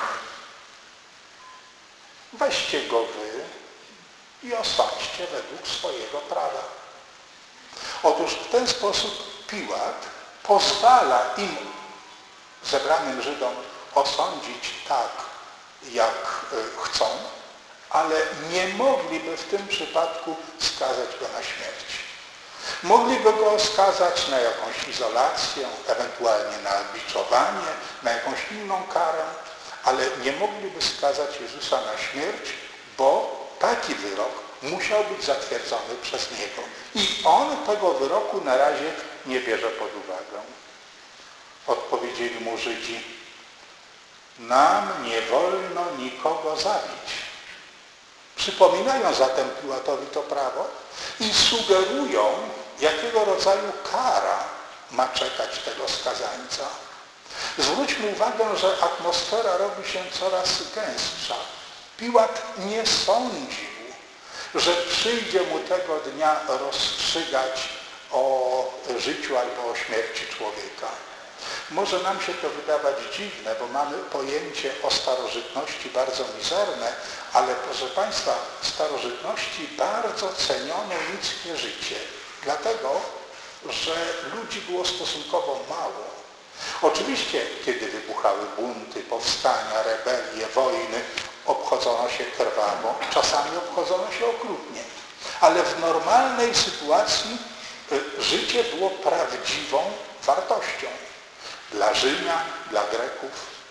Speaker 1: weźcie go wy i osądźcie według swojego prawa. Otóż w ten sposób Piłat pozwala im, zebranym Żydom, osądzić tak, jak chcą, ale nie mogliby w tym przypadku skazać go na śmierć. Mogliby go skazać na jakąś izolację, ewentualnie na biczowanie, na jakąś inną karę, ale nie mogliby skazać Jezusa na śmierć, bo taki wyrok musiał być zatwierdzony przez Niego. I On tego wyroku na razie nie bierze pod uwagę. Odpowiedzieli mu Żydzi, nam nie wolno nikogo zabić. Przypominają zatem Piłatowi to prawo i sugerują, jakiego rodzaju kara ma czekać tego skazańca. Zwróćmy uwagę, że atmosfera robi się coraz gęstsza. Piłat nie sądził, że przyjdzie mu tego dnia rozstrzygać o życiu albo o śmierci człowieka. Może nam się to wydawać dziwne, bo mamy pojęcie o starożytności bardzo mizerne, ale proszę Państwa, w starożytności bardzo ceniono ludzkie życie, dlatego, że ludzi było stosunkowo mało. Oczywiście, kiedy wybuchały bunty, powstania, rebelie, wojny, obchodzono się krwawo, czasami obchodzono się okrutnie. Ale w normalnej sytuacji życie było prawdziwą wartością. Dla Rzymian, dla Greków.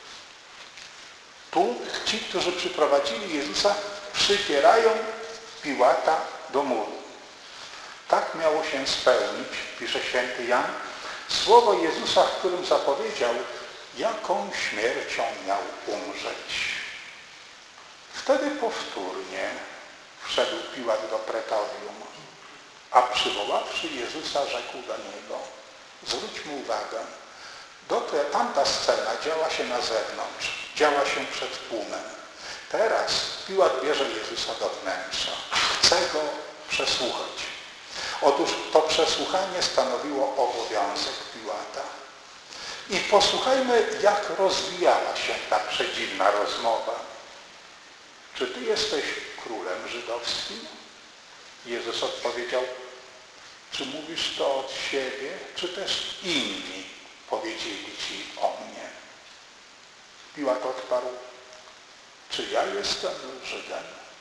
Speaker 1: Tu ci, którzy przyprowadzili Jezusa, przypierają Piłata do muru. Tak miało się spełnić, pisze święty Jan, słowo Jezusa, w którym zapowiedział, jaką śmiercią miał umrzeć. Wtedy powtórnie wszedł Piłat do pretorium, a przywoławszy Jezusa, rzekł do niego, zwróćmy uwagę, tamta scena działa się na zewnątrz, działa się przed tłumem. Teraz Piłat bierze Jezusa do wnętrza. Chce go przesłuchać. Otóż to przesłuchanie stanowiło obowiązek Piłata. I posłuchajmy, jak rozwijała się ta przedziwna rozmowa. Czy ty jesteś królem żydowskim? Jezus odpowiedział, czy mówisz to od siebie, czy też inni powiedzieli ci o mnie? Piłat odparł, czy ja jestem Żydem?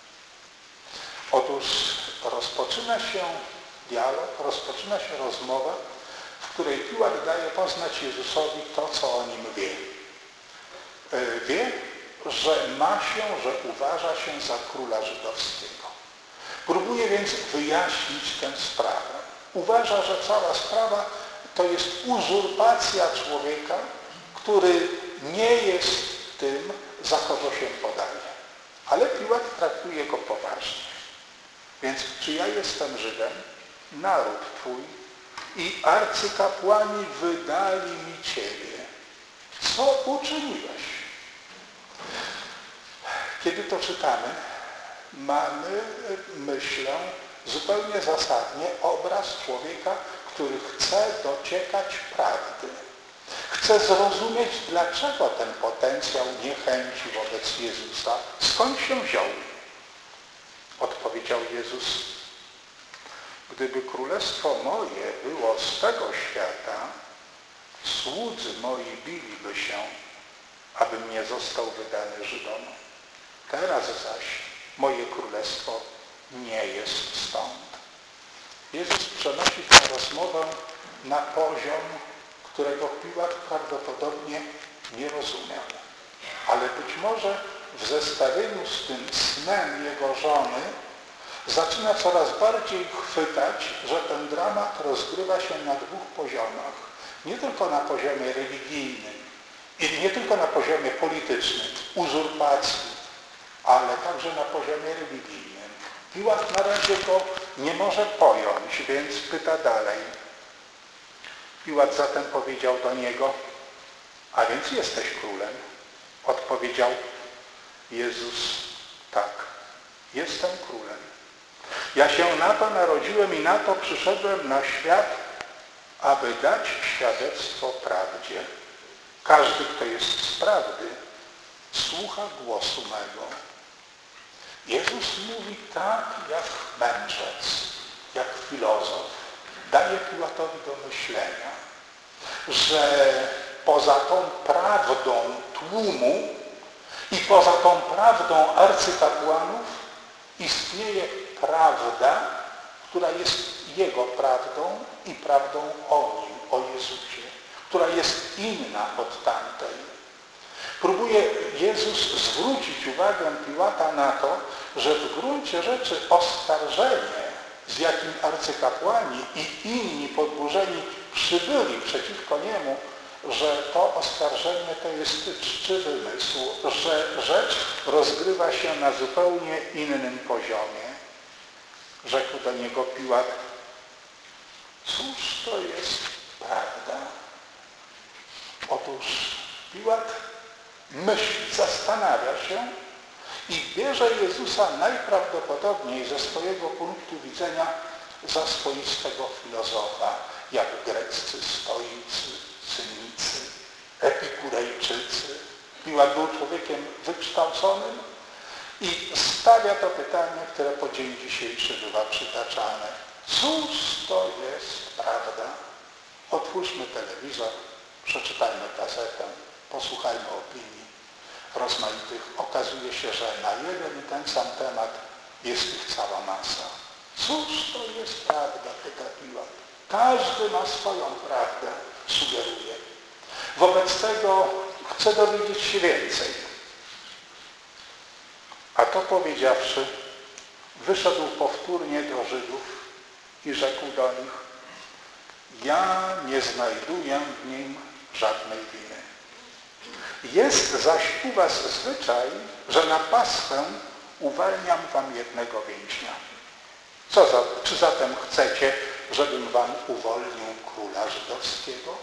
Speaker 1: Otóż rozpoczyna się dialog, rozpoczyna się rozmowa, w której Piłat daje poznać Jezusowi to, co o nim wie. Wie, że że uważa się za króla żydowskiego. Próbuje więc wyjaśnić tę sprawę. Uważa, że cała sprawa to jest uzurpacja człowieka, który nie jest tym, za kogo się podaje. Ale Piłat traktuje go poważnie. Więc czy ja jestem Żydem? Naród Twój i arcykapłani wydali mi Ciebie. Co uczyniłeś? Kiedy to czytamy, mamy, myślę, zupełnie zasadnie obraz człowieka, który chce dociekać prawdy. Chce zrozumieć, dlaczego ten potencjał niechęci wobec Jezusa, skąd się wziął. Odpowiedział Jezus, gdyby królestwo moje było z tego świata, słudzy moi biliby się, abym nie został wydany Żydom. Teraz zaś moje królestwo nie jest stąd. Jezus przenosi tę rozmowę na poziom, którego Piłat prawdopodobnie nie rozumiał. Ale być może w zestawieniu z tym snem jego żony zaczyna coraz bardziej chwytać, że ten dramat rozgrywa się na dwóch poziomach. nie tylko na poziomie religijnym i nie tylko na poziomie politycznym, uzurpacji, ale także na poziomie religijnym. Piłat na razie go nie może pojąć, więc pyta dalej. Piłat zatem powiedział do niego, a więc jesteś królem. Odpowiedział Jezus, tak, jestem królem. Ja się na to narodziłem i na to przyszedłem na świat, aby dać świadectwo prawdzie. Każdy, kto jest z prawdy, słucha głosu mego. Jezus mówi tak jak mędrzec, jak filozof. Daje Piłatowi do myślenia, że poza tą prawdą tłumu i poza tą prawdą arcykapłanów istnieje prawda, która jest Jego prawdą i prawdą o Nim, o Jezusie, która jest inna od tamtej. Próbuje Jezus zwrócić uwagę Piłata na to, że w gruncie rzeczy oskarżenie, z jakim arcykapłani i inni podburzeni przybyli przeciwko Niemu, że to oskarżenie to jest czczy wymysł, że rzecz rozgrywa się na zupełnie innym poziomie. Rzekł do niego Piłat, cóż to jest prawda? Otóż Piłat myśli, zastanawia się i bierze Jezusa najprawdopodobniej ze swojego punktu widzenia za swoistego filozofa, jak greccy stoicy, cynicy, epikurejczycy. Piłat był człowiekiem wykształconym i stawia to pytanie, które po dzień dzisiejszy bywa przytaczane. Cóż to jest prawda? Otwórzmy telewizor, przeczytajmy gazetę, posłuchajmy opinii rozmaitych. Okazuje się, że na jeden i ten sam temat jest ich cała masa. Cóż to jest prawda, pyta Piłat. Każdy ma swoją prawdę, sugeruje. Wobec tego chce dowiedzieć się więcej. A to powiedziawszy, wyszedł powtórnie do Żydów i rzekł do nich, ja nie znajduję w nim żadnej winy. Jest zaś u was zwyczaj, że na Paschę uwalniam wam jednego więźnia. Czy zatem chcecie, żebym wam uwolnił króla żydowskiego?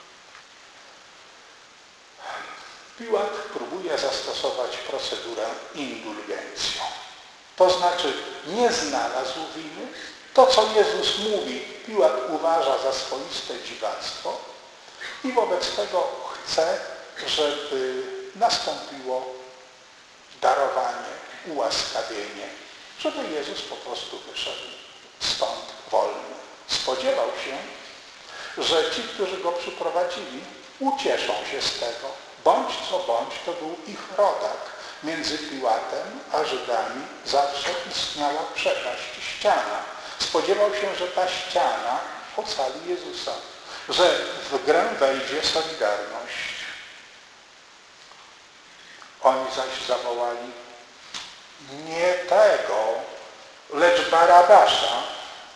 Speaker 1: Piłat próbuje zastosować procedurę indulgencją. To znaczy nie znalazł winy. To, co Jezus mówi, Piłat uważa za swoiste dziwactwo i wobec tego chce, żeby nastąpiło darowanie, ułaskawienie, żeby Jezus po prostu wyszedł stąd wolny. Spodziewał się, że ci, którzy go przyprowadzili, ucieszą się z tego. Bądź co bądź, to był ich rodak. Między Piłatem a Żydami zawsze istniała przepaść, ściana. Spodziewał się, że ta ściana ocali Jezusa, że w grę wejdzie solidarność. Oni zaś zawołali nie tego, lecz Barabasza,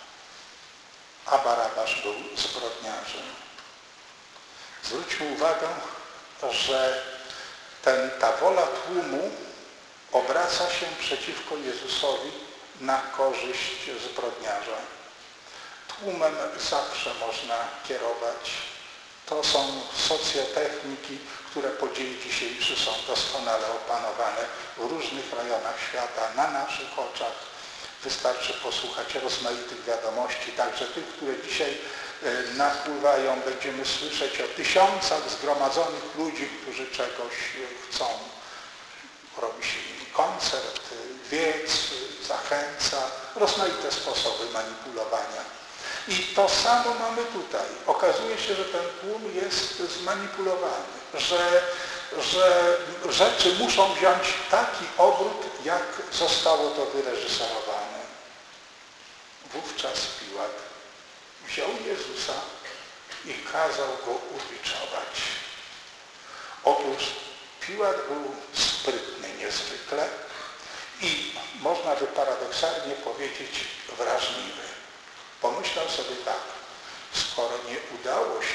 Speaker 1: a Barabasz był zbrodniarzem. Zwróćmy uwagę, że ta wola tłumu obraca się przeciwko Jezusowi na korzyść zbrodniarza. Tłumem zawsze można kierować. To są socjotechniki, które po dzień dzisiejszy są doskonale opanowane w różnych rejonach świata, na naszych oczach. Wystarczy posłuchać rozmaitych wiadomości, także tych, które dzisiaj napływają. Będziemy słyszeć o tysiącach zgromadzonych ludzi, którzy czegoś chcą. Robi się koncert, wiec, zachęca, rozmaite sposoby manipulowania. I to samo mamy tutaj. Okazuje się, że ten tłum jest zmanipulowany, że rzeczy muszą wziąć taki obrót, jak zostało to wyreżyserowane. Wówczas Piłat wziął Jezusa i kazał go ubiczować. Otóż Piłat był sprytny niezwykle i można by paradoksalnie powiedzieć wrażliwy. Pomyślał sobie tak, skoro nie udało się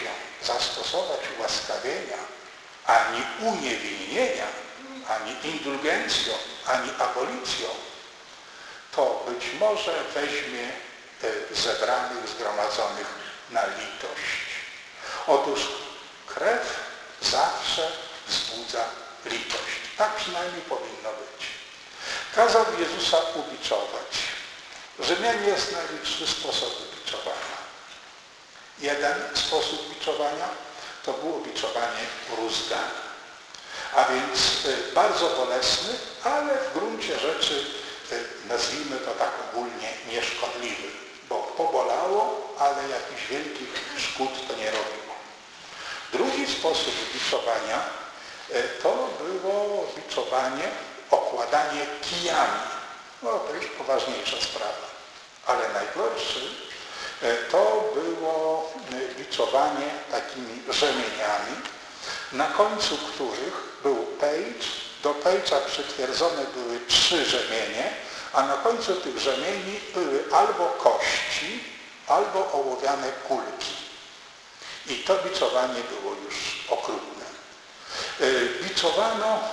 Speaker 1: zastosować ułaskawienia, ani uniewinnienia, ani indulgencją, ani abolicją, to być może weźmie zebranych, zgromadzonych na litość. Otóż krew zawsze wzbudza litość. Tak przynajmniej powinno być. Kazał Jezusa ubiczować. Rzymianie znali 3 sposoby biczowania. Jeden sposób biczowania to było biczowanie rózgami. A więc bardzo bolesny, ale w gruncie rzeczy, nazwijmy to tak ogólnie, nieszkodliwy. Bo pobolało, ale jakichś wielkich szkód to nie robiło. Drugi sposób biczowania to było biczowanie, okładanie kijami. No to już poważniejsza sprawa. Ale najgorszy to było biczowanie takimi rzemieniami, na końcu których był pejcz. Do pejcza przytwierdzone były 3 rzemienie, a na końcu tych rzemieni były albo kości, albo ołowiane kulki. I to biczowanie było już okrutne. Biczowano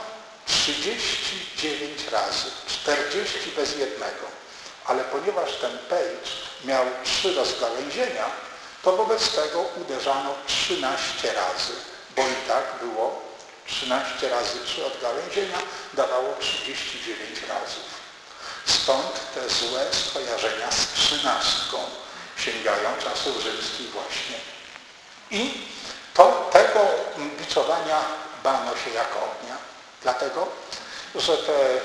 Speaker 1: 39 razy, 40 bez jednego. Ale ponieważ ten pejcz miał 3 rozgałęzienia, to wobec tego uderzano 13 razy, bo i tak było 13 razy 3 odgałęzienia dawało 39 razów. Stąd te złe skojarzenia z 13 sięgają czasów rzymskich właśnie. I tego biczowania bano się jak ognia. Dlatego, że te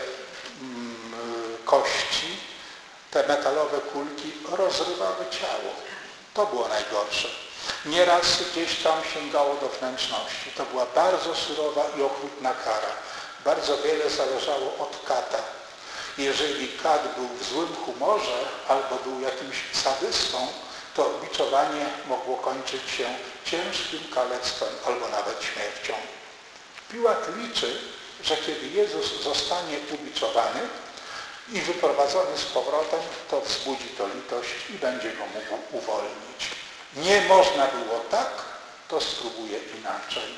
Speaker 1: kości, te metalowe kulki rozrywały ciało. To było najgorsze. Nieraz gdzieś tam sięgało do wnętrzności. To była bardzo surowa i okrutna kara. Bardzo wiele zależało od kata. Jeżeli kat był w złym humorze albo był jakimś sadystą, to biczowanie mogło kończyć się ciężkim kalectwem albo nawet śmiercią. Piłat liczy, że kiedy Jezus zostanie ubiczowany i wyprowadzony z powrotem, to wzbudzi to litość i będzie go mógł uwolnić. Nie można było tak, to spróbuję inaczej.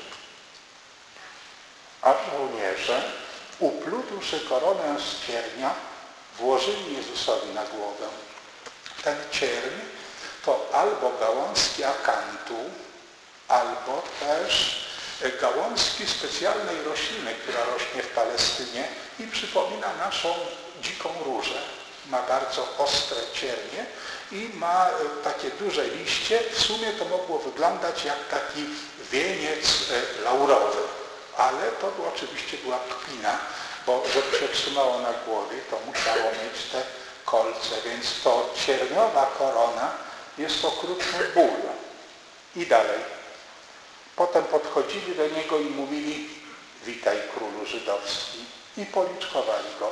Speaker 1: A żołnierze, uplutłszy koronę z ciernia, włożyli Jezusowi na głowę. Ten cierń to albo gałązki akantu, albo też gałązki specjalnej rośliny, która rośnie w Palestynie i przypomina naszą dziką różę. Ma bardzo ostre ciernie i ma takie duże liście. W sumie to mogło wyglądać jak taki wieniec laurowy, ale to oczywiście była kpina, bo żeby się trzymało na głowie, to musiało mieć te kolce, więc to cierniowa korona jest okrutny ból. I dalej. Potem podchodzili do niego i mówili: witaj, królu żydowski. I policzkowali go.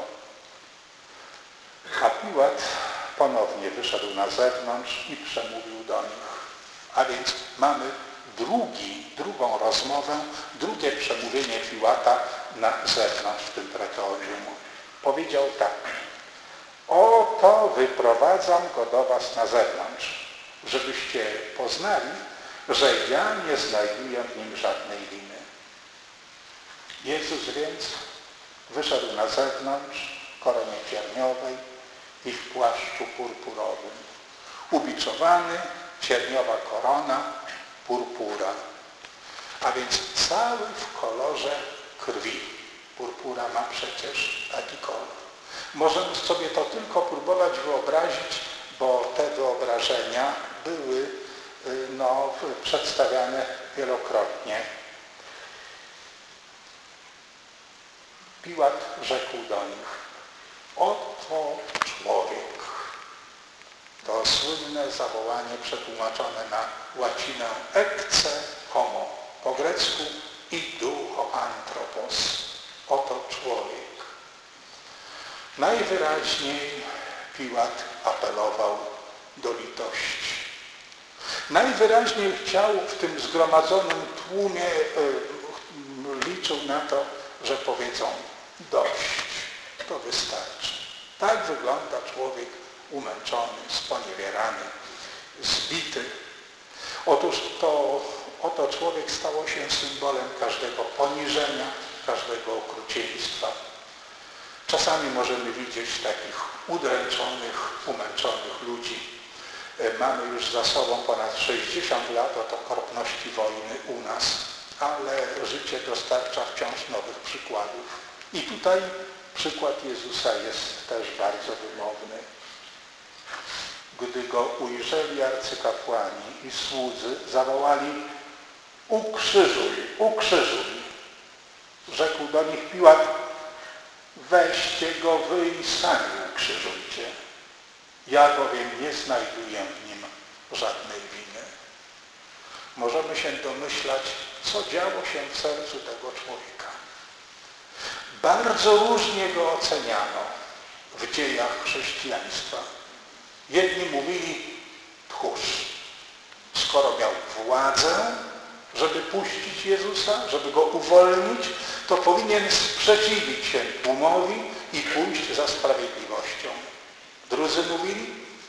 Speaker 1: A Piłat ponownie wyszedł na zewnątrz i przemówił do nich. A więc mamy drugą rozmowę, drugie przemówienie Piłata na zewnątrz w tym pretorium. Powiedział tak: oto wyprowadzam go do was na zewnątrz, żebyście poznali, że ja nie znajduję w nim żadnej winy. Jezus więc wyszedł na zewnątrz w koronie cierniowej i w płaszczu purpurowym. Ubiczowany, cierniowa korona, purpura. A więc cały w kolorze krwi. Purpura ma przecież taki kolor. Możemy sobie to tylko próbować wyobrazić, bo te wyobrażenia były przedstawiane wielokrotnie. Piłat rzekł do nich: oto człowiek. To słynne zawołanie przetłumaczone na łacinę ecce homo, po grecku iduo anthropos. Oto człowiek. Najwyraźniej Piłat apelował do litości. Najwyraźniej chciał w tym zgromadzonym tłumie, liczył na to, że powiedzą: dość, to wystarczy. Tak wygląda człowiek umęczony, sponiewierany, zbity. Otóż to oto człowiek stało się symbolem każdego poniżenia, każdego okrucieństwa. Czasami możemy widzieć takich udręczonych, umęczonych ludzi. Mamy już za sobą ponad 60 lat od okropności wojny u nas, ale życie dostarcza wciąż nowych przykładów. I tutaj przykład Jezusa jest też bardzo wymowny. Gdy Go ujrzeli arcykapłani i słudzy, zawołali: ukrzyżuj, ukrzyżuj. Rzekł do nich Piłat: weźcie Go wy i sami ukrzyżujcie. Ja bowiem nie znajduję w Nim żadnej winy. Możemy się domyślać, co działo się w sercu tego człowieka. Bardzo różnie Go oceniano w dziejach chrześcijaństwa. Jedni mówili: tchórz, skoro miał władzę, żeby puścić Jezusa, żeby Go uwolnić, to powinien sprzeciwić się tłumowi i pójść za sprawiedliwością. Drudzy mówili,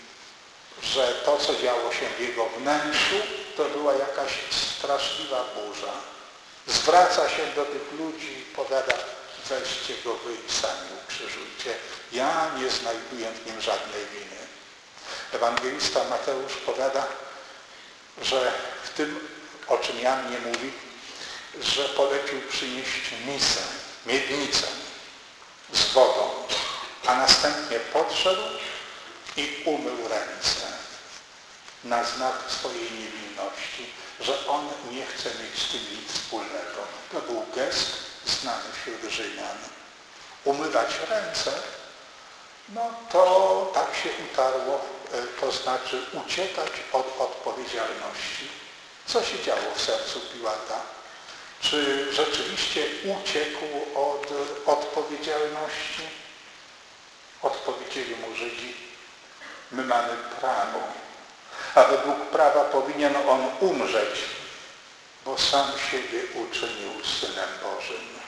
Speaker 1: że to, co działo się w jego wnętrzu, to była jakaś straszliwa burza. Zwraca się do tych ludzi i powiada: weźcie Go wy i sami ukrzyżujcie. Ja nie znajduję w Nim żadnej winy. Ewangelista Mateusz powiada, że w tym, o czym Jan nie mówi, że polecił przynieść misę, miednicę z wodą, a następnie podszedł i umył ręce na znak swojej niewinności, że on nie chce mieć z tym nic wspólnego. To był gest znany wśród Rzymian. Umywać ręce, no to tak się utarło, to znaczy uciekać od odpowiedzialności. Co się działo w sercu Piłata? Czy rzeczywiście uciekł od odpowiedzialności? Odpowiedzieli mu Żydzi: my mamy prawo, a według prawa powinien on umrzeć, bo sam siebie uczynił Synem Bożym.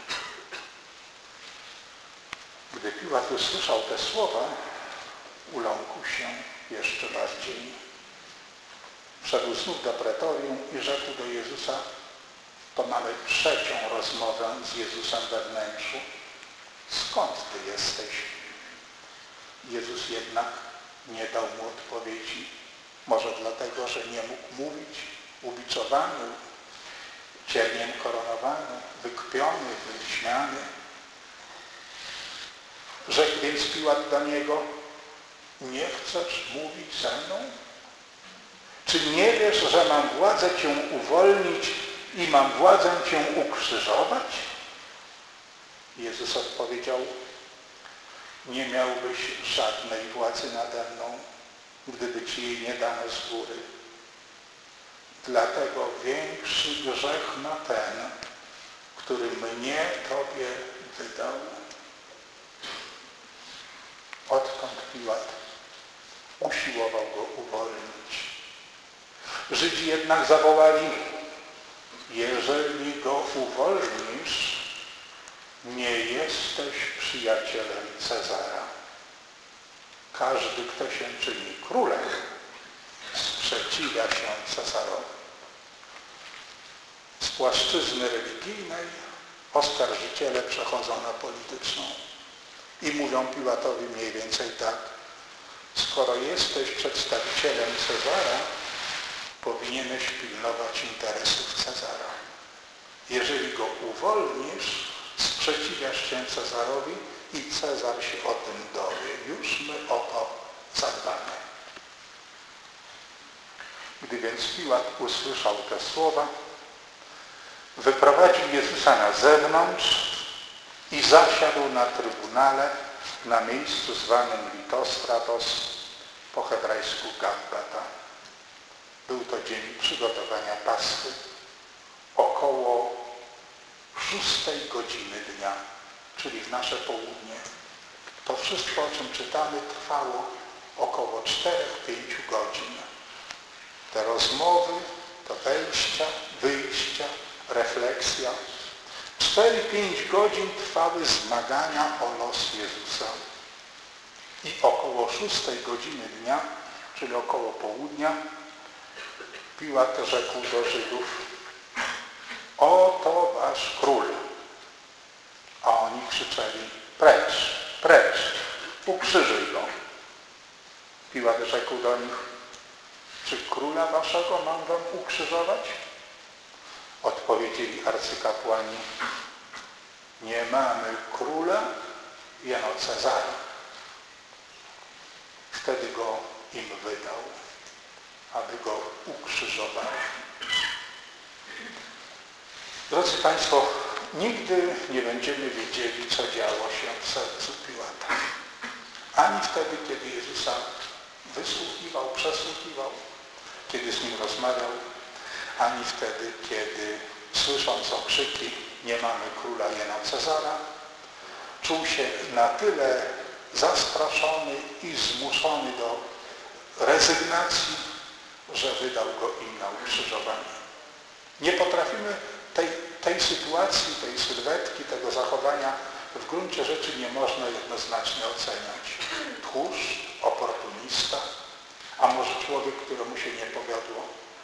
Speaker 1: Gdy Piłat usłyszał te słowa, uląkł się jeszcze bardziej. Wszedł znów do pretorium i rzekł do Jezusa: to mamy trzecią rozmowę z Jezusem we wnętrzu. Skąd Ty jesteś? Jezus jednak nie dał mu odpowiedzi. Może dlatego, że nie mógł mówić, ubiczowany, cierniem koronowany, wykpiony, wyśmiany. Rzekł więc Piłat do niego: nie chcesz mówić ze mną? Czy nie wiesz, że mam władzę Cię uwolnić i mam władzę Cię ukrzyżować? Jezus odpowiedział: nie miałbyś żadnej władzy nade mną, gdyby Ci jej nie dano z góry. Dlatego większy grzech ma ten, który mnie Tobie wydał. Odtąd Piłat usiłował go uwolnić. Żydzi jednak zawołali: jeżeli go uwolnisz, nie jesteś przyjacielem Cezara. Każdy, kto się czyni królem, sprzeciwia się Cezarowi. Z płaszczyzny religijnej oskarżyciele przechodzą na polityczną i mówią Piłatowi mniej więcej tak: skoro jesteś przedstawicielem Cezara, powinieneś pilnować interesów Cezara. Jeżeli go uwolnisz, sprzeciwiasz się Cezarowi i Cezar się o tym dowie. Już my o to zadbamy. Gdy więc Piłat usłyszał te słowa, wyprowadził Jezusa na zewnątrz i zasiadł na trybunale na miejscu zwanym Litostratos, po hebrajsku Gabbata. Był to dzień przygotowania Paschy, około 6 godziny dnia, czyli w nasze południe. To wszystko, o czym czytamy, trwało około 4-5 godzin. Te rozmowy, to wejścia, wyjścia, refleksja. 4-5 godzin trwały zmagania o los Jezusa. I około 6 godziny dnia, czyli około południa, Piłat rzekł do Żydów: oto wasz król. A oni krzyczeli, precz, precz, ukrzyżuj go. Piłat rzekł do nich, czy króla waszego mam wam ukrzyżować? Odpowiedzieli arcykapłani, nie mamy króla, jeno Cezara. Wtedy go im wydał, aby go ukrzyżowali. Drodzy Państwo, nigdy nie będziemy wiedzieli, co działo się w sercu Piłata. Ani wtedy, kiedy Jezusa wysłuchiwał, przesłuchiwał, kiedy z Nim rozmawiał, ani wtedy, kiedy słysząc okrzyki, nie mamy króla, jeno Cezara, czuł się na tyle zastraszony i zmuszony do rezygnacji, że wydał go im na ukrzyżowanie. Nie potrafimy tej sytuacji, tej sylwetki, tego zachowania w gruncie rzeczy nie można jednoznacznie oceniać. Tchórz, oportunista, a może człowiek, któremu się nie powiodło.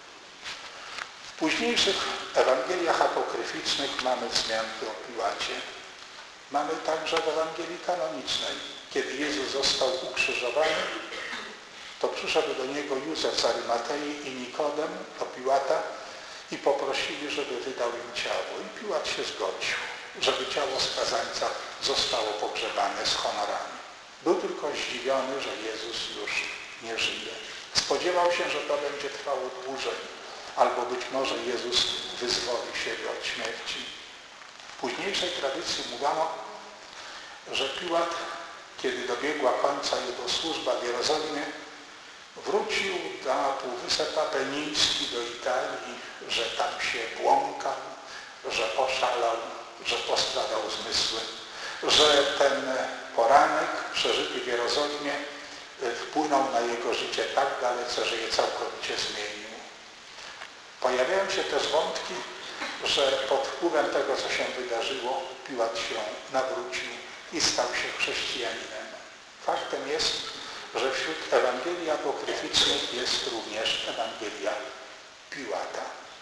Speaker 1: W późniejszych Ewangeliach apokryficznych mamy wzmianki o Piłacie. Mamy także w Ewangelii kanonicznej. Kiedy Jezus został ukrzyżowany, to przyszedł do Niego Józef z Arymatei i Nikodem do Piłata i poprosili, żeby wydał im ciało. I Piłat się zgodził, żeby ciało skazańca zostało pogrzebane z honorami. Był tylko zdziwiony, że Jezus już nie żyje. Spodziewał się, że to będzie trwało dłużej, albo być może Jezus wyzwoli siebie od śmierci. W późniejszej tradycji mówiono, że Piłat, kiedy dobiegła końca jego służba w Jerozolimie, wrócił na Półwysep Apeniński do Italii, że tam się błąkał, że oszalał, że postradał zmysły, że ten poranek przeżyty w Jerozolimie wpłynął na jego życie tak dalece, że je całkowicie zmienił. Pojawiają się też wątki, że pod wpływem tego, co się wydarzyło, Piłat się nawrócił i stał się chrześcijaninem. Faktem jest, że wśród Ewangelii apokryficznych jest również Ewangelia Piłata.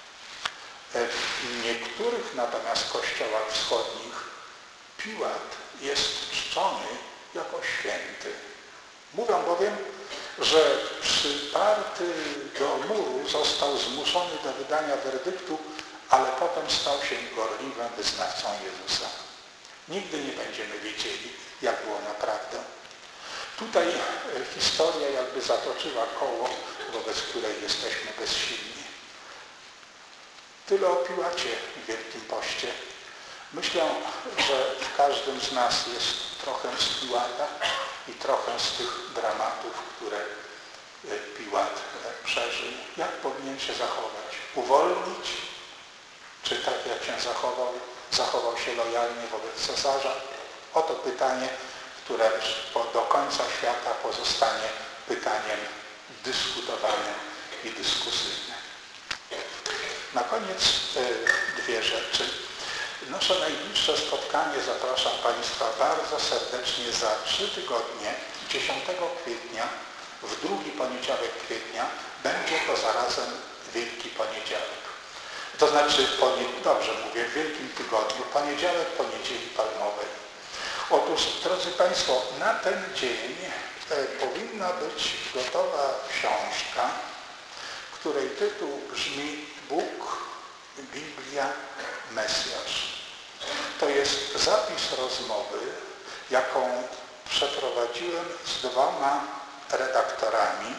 Speaker 1: W niektórych natomiast kościołach wschodnich Piłat jest czczony jako święty. Mówią bowiem, że przyparty do muru został zmuszony do wydania werdyktu, ale potem stał się gorliwym wyznawcą Jezusa. Nigdy nie będziemy wiedzieli, jak było naprawdę. Tutaj historia jakby zatoczyła koło, wobec której jesteśmy bezsilni. Tyle o Piłacie w Wielkim Poście. Myślę, że w każdym z nas jest trochę z Piłata i trochę z tych dramatów, które Piłat przeżył. Jak powinien się zachować? Uwolnić? Czy tak jak się zachował się lojalnie wobec Cesarza? Oto pytanie, które do końca świata pozostanie pytaniem dyskutowanym i dyskusyjnym. Na koniec dwie rzeczy. Nasze najbliższe spotkanie zapraszam Państwa bardzo serdecznie za 3 tygodnie, 10 kwietnia, w drugi poniedziałek kwietnia, będzie to zarazem Wielki Poniedziałek. To znaczy, dobrze mówię, w Wielkim Tygodniu, poniedziałek po Niedzieli Palmowej. Otóż, drodzy Państwo, na ten dzień powinna być gotowa książka, której tytuł brzmi Bóg, Biblia, Mesjasz. To jest zapis rozmowy, jaką przeprowadziłem z 2 redaktorami,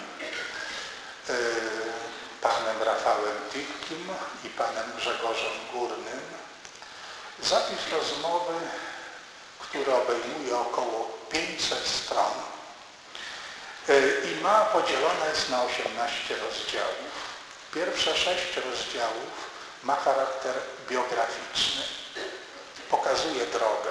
Speaker 1: panem Rafałem Tikkim i panem Grzegorzem Górnym. Zapis rozmowy, który obejmuje około 500 stron i podzielone jest na 18 rozdziałów. Pierwsze 6 rozdziałów ma charakter biograficzny. Pokazuje drogę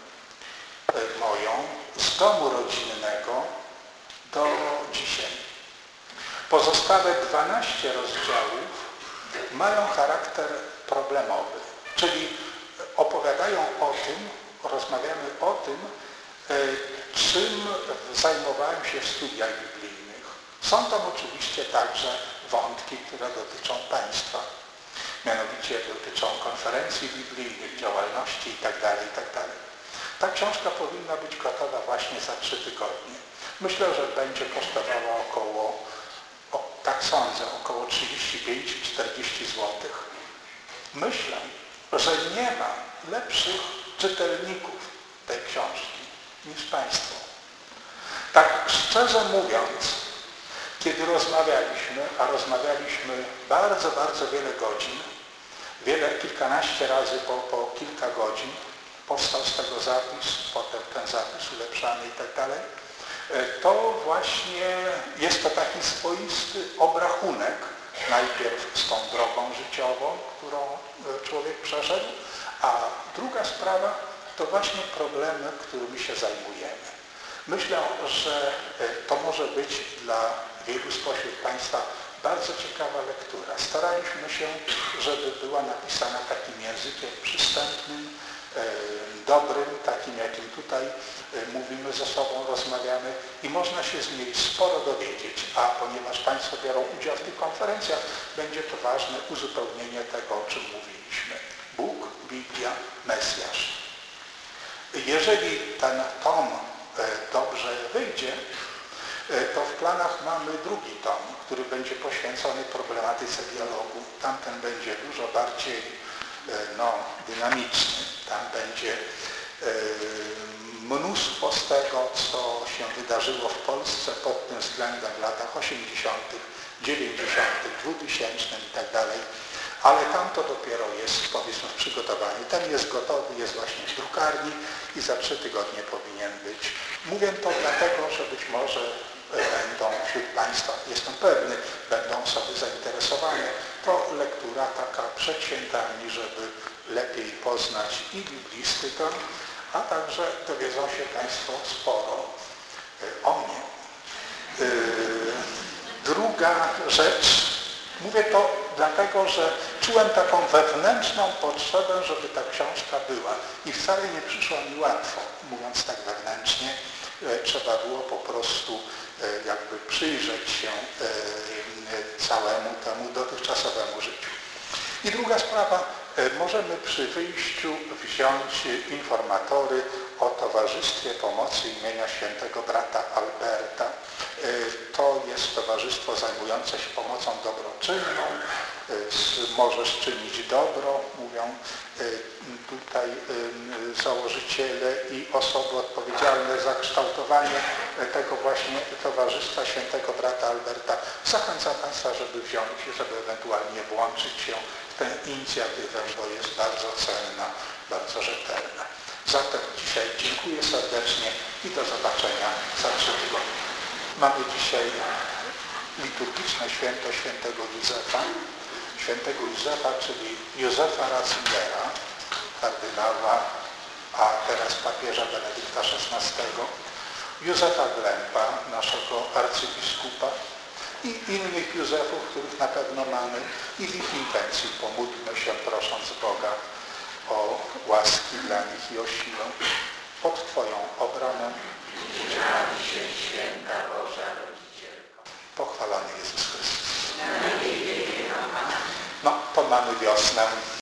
Speaker 1: moją z domu rodzinnego do dzisiaj. Pozostałe 12 rozdziałów mają charakter problemowy, czyli opowiadają o tym, rozmawiamy o tym, czym zajmowałem się w studiach biblijnych. Są tam oczywiście także wątki, które dotyczą Państwa. mianowicie dotyczą konferencji biblijnych, działalności itd., itd. Ta książka powinna być gotowa właśnie za 3 tygodnie. Myślę, że będzie kosztowała tak sądzę, około 35-40 zł. Myślę, że nie ma lepszych czytelników tej książki niż Państwo. Tak szczerze mówiąc, kiedy rozmawialiśmy, a rozmawialiśmy bardzo, bardzo wiele godzin, kilkanaście razy po kilka godzin, powstał z tego zapis, potem ten zapis ulepszany i tak dalej, to właśnie jest to taki swoisty obrachunek, najpierw z tą drogą życiową, którą człowiek przeszedł, a druga sprawa to właśnie problemy, którymi się zajmujemy. Myślę, że to może być dla wielu spośród Państwa bardzo ciekawa lektura. Staraliśmy się, żeby była napisana takim językiem przystępnym, dobrym, takim jakim tutaj mówimy ze sobą, rozmawiamy i można się z niej sporo dowiedzieć, a ponieważ Państwo biorą udział w tych konferencjach, będzie to ważne uzupełnienie tego, o czym mówiliśmy. Bóg, Biblia, Mesjasz. Jeżeli ten tom dobrze wyjdzie, to w planach mamy drugi tom, który będzie poświęcony problematyce dialogu. Tamten będzie dużo bardziej dynamiczny. Tam będzie mnóstwo z tego, co się wydarzyło w Polsce pod tym względem w latach 80., 90., 2000 i tak dalej. Ale tam to dopiero jest, powiedzmy, w przygotowaniu. Ten jest gotowy, jest właśnie w drukarni i za 3 tygodnie powinien być. Mówię to dlatego, że być może będą wśród Państwa, jestem pewny, będą osoby zainteresowane. To lektura taka przed świętami, żeby lepiej poznać i biblistykę, a także dowiedzą się Państwo sporo o mnie. Druga rzecz, mówię to dlatego, że czułem taką wewnętrzną potrzebę, żeby ta książka była i wcale nie przyszła mi łatwo, mówiąc tak wewnętrznie. Trzeba było po prostu jakby przyjrzeć się całemu temu dotychczasowemu życiu. I druga sprawa, możemy przy wyjściu wziąć informatory o Towarzystwie Pomocy imienia Świętego Brata Alberta. To jest towarzystwo zajmujące się pomocą dobroczynną. Możesz czynić dobro, mówią tutaj założyciele i osoby odpowiedzialne za kształtowanie tego właśnie Towarzystwa Świętego Brata Alberta. Zachęcam Państwa, żeby wziąć, żeby ewentualnie włączyć się w tę inicjatywę, bo jest bardzo cenna, bardzo rzetelna. Zatem dzisiaj dziękuję serdecznie i do zobaczenia za 3 tygodnie. Mamy dzisiaj liturgiczne święto świętego Józefa. Świętego Józefa, czyli Józefa Ratzingera, kardynała, a teraz papieża Benedykta XVI, Józefa Glempa, naszego arcybiskupa i innych Józefów, których na pewno mamy i w ich intencji pomódlmy się, prosząc Boga o łaski dla nich i o siłę. Pod Twoją obronę uciekamy się, święta Boża Rodzicielko. Pochwalony Jezus Chrystus. No, to mamy wiosnę.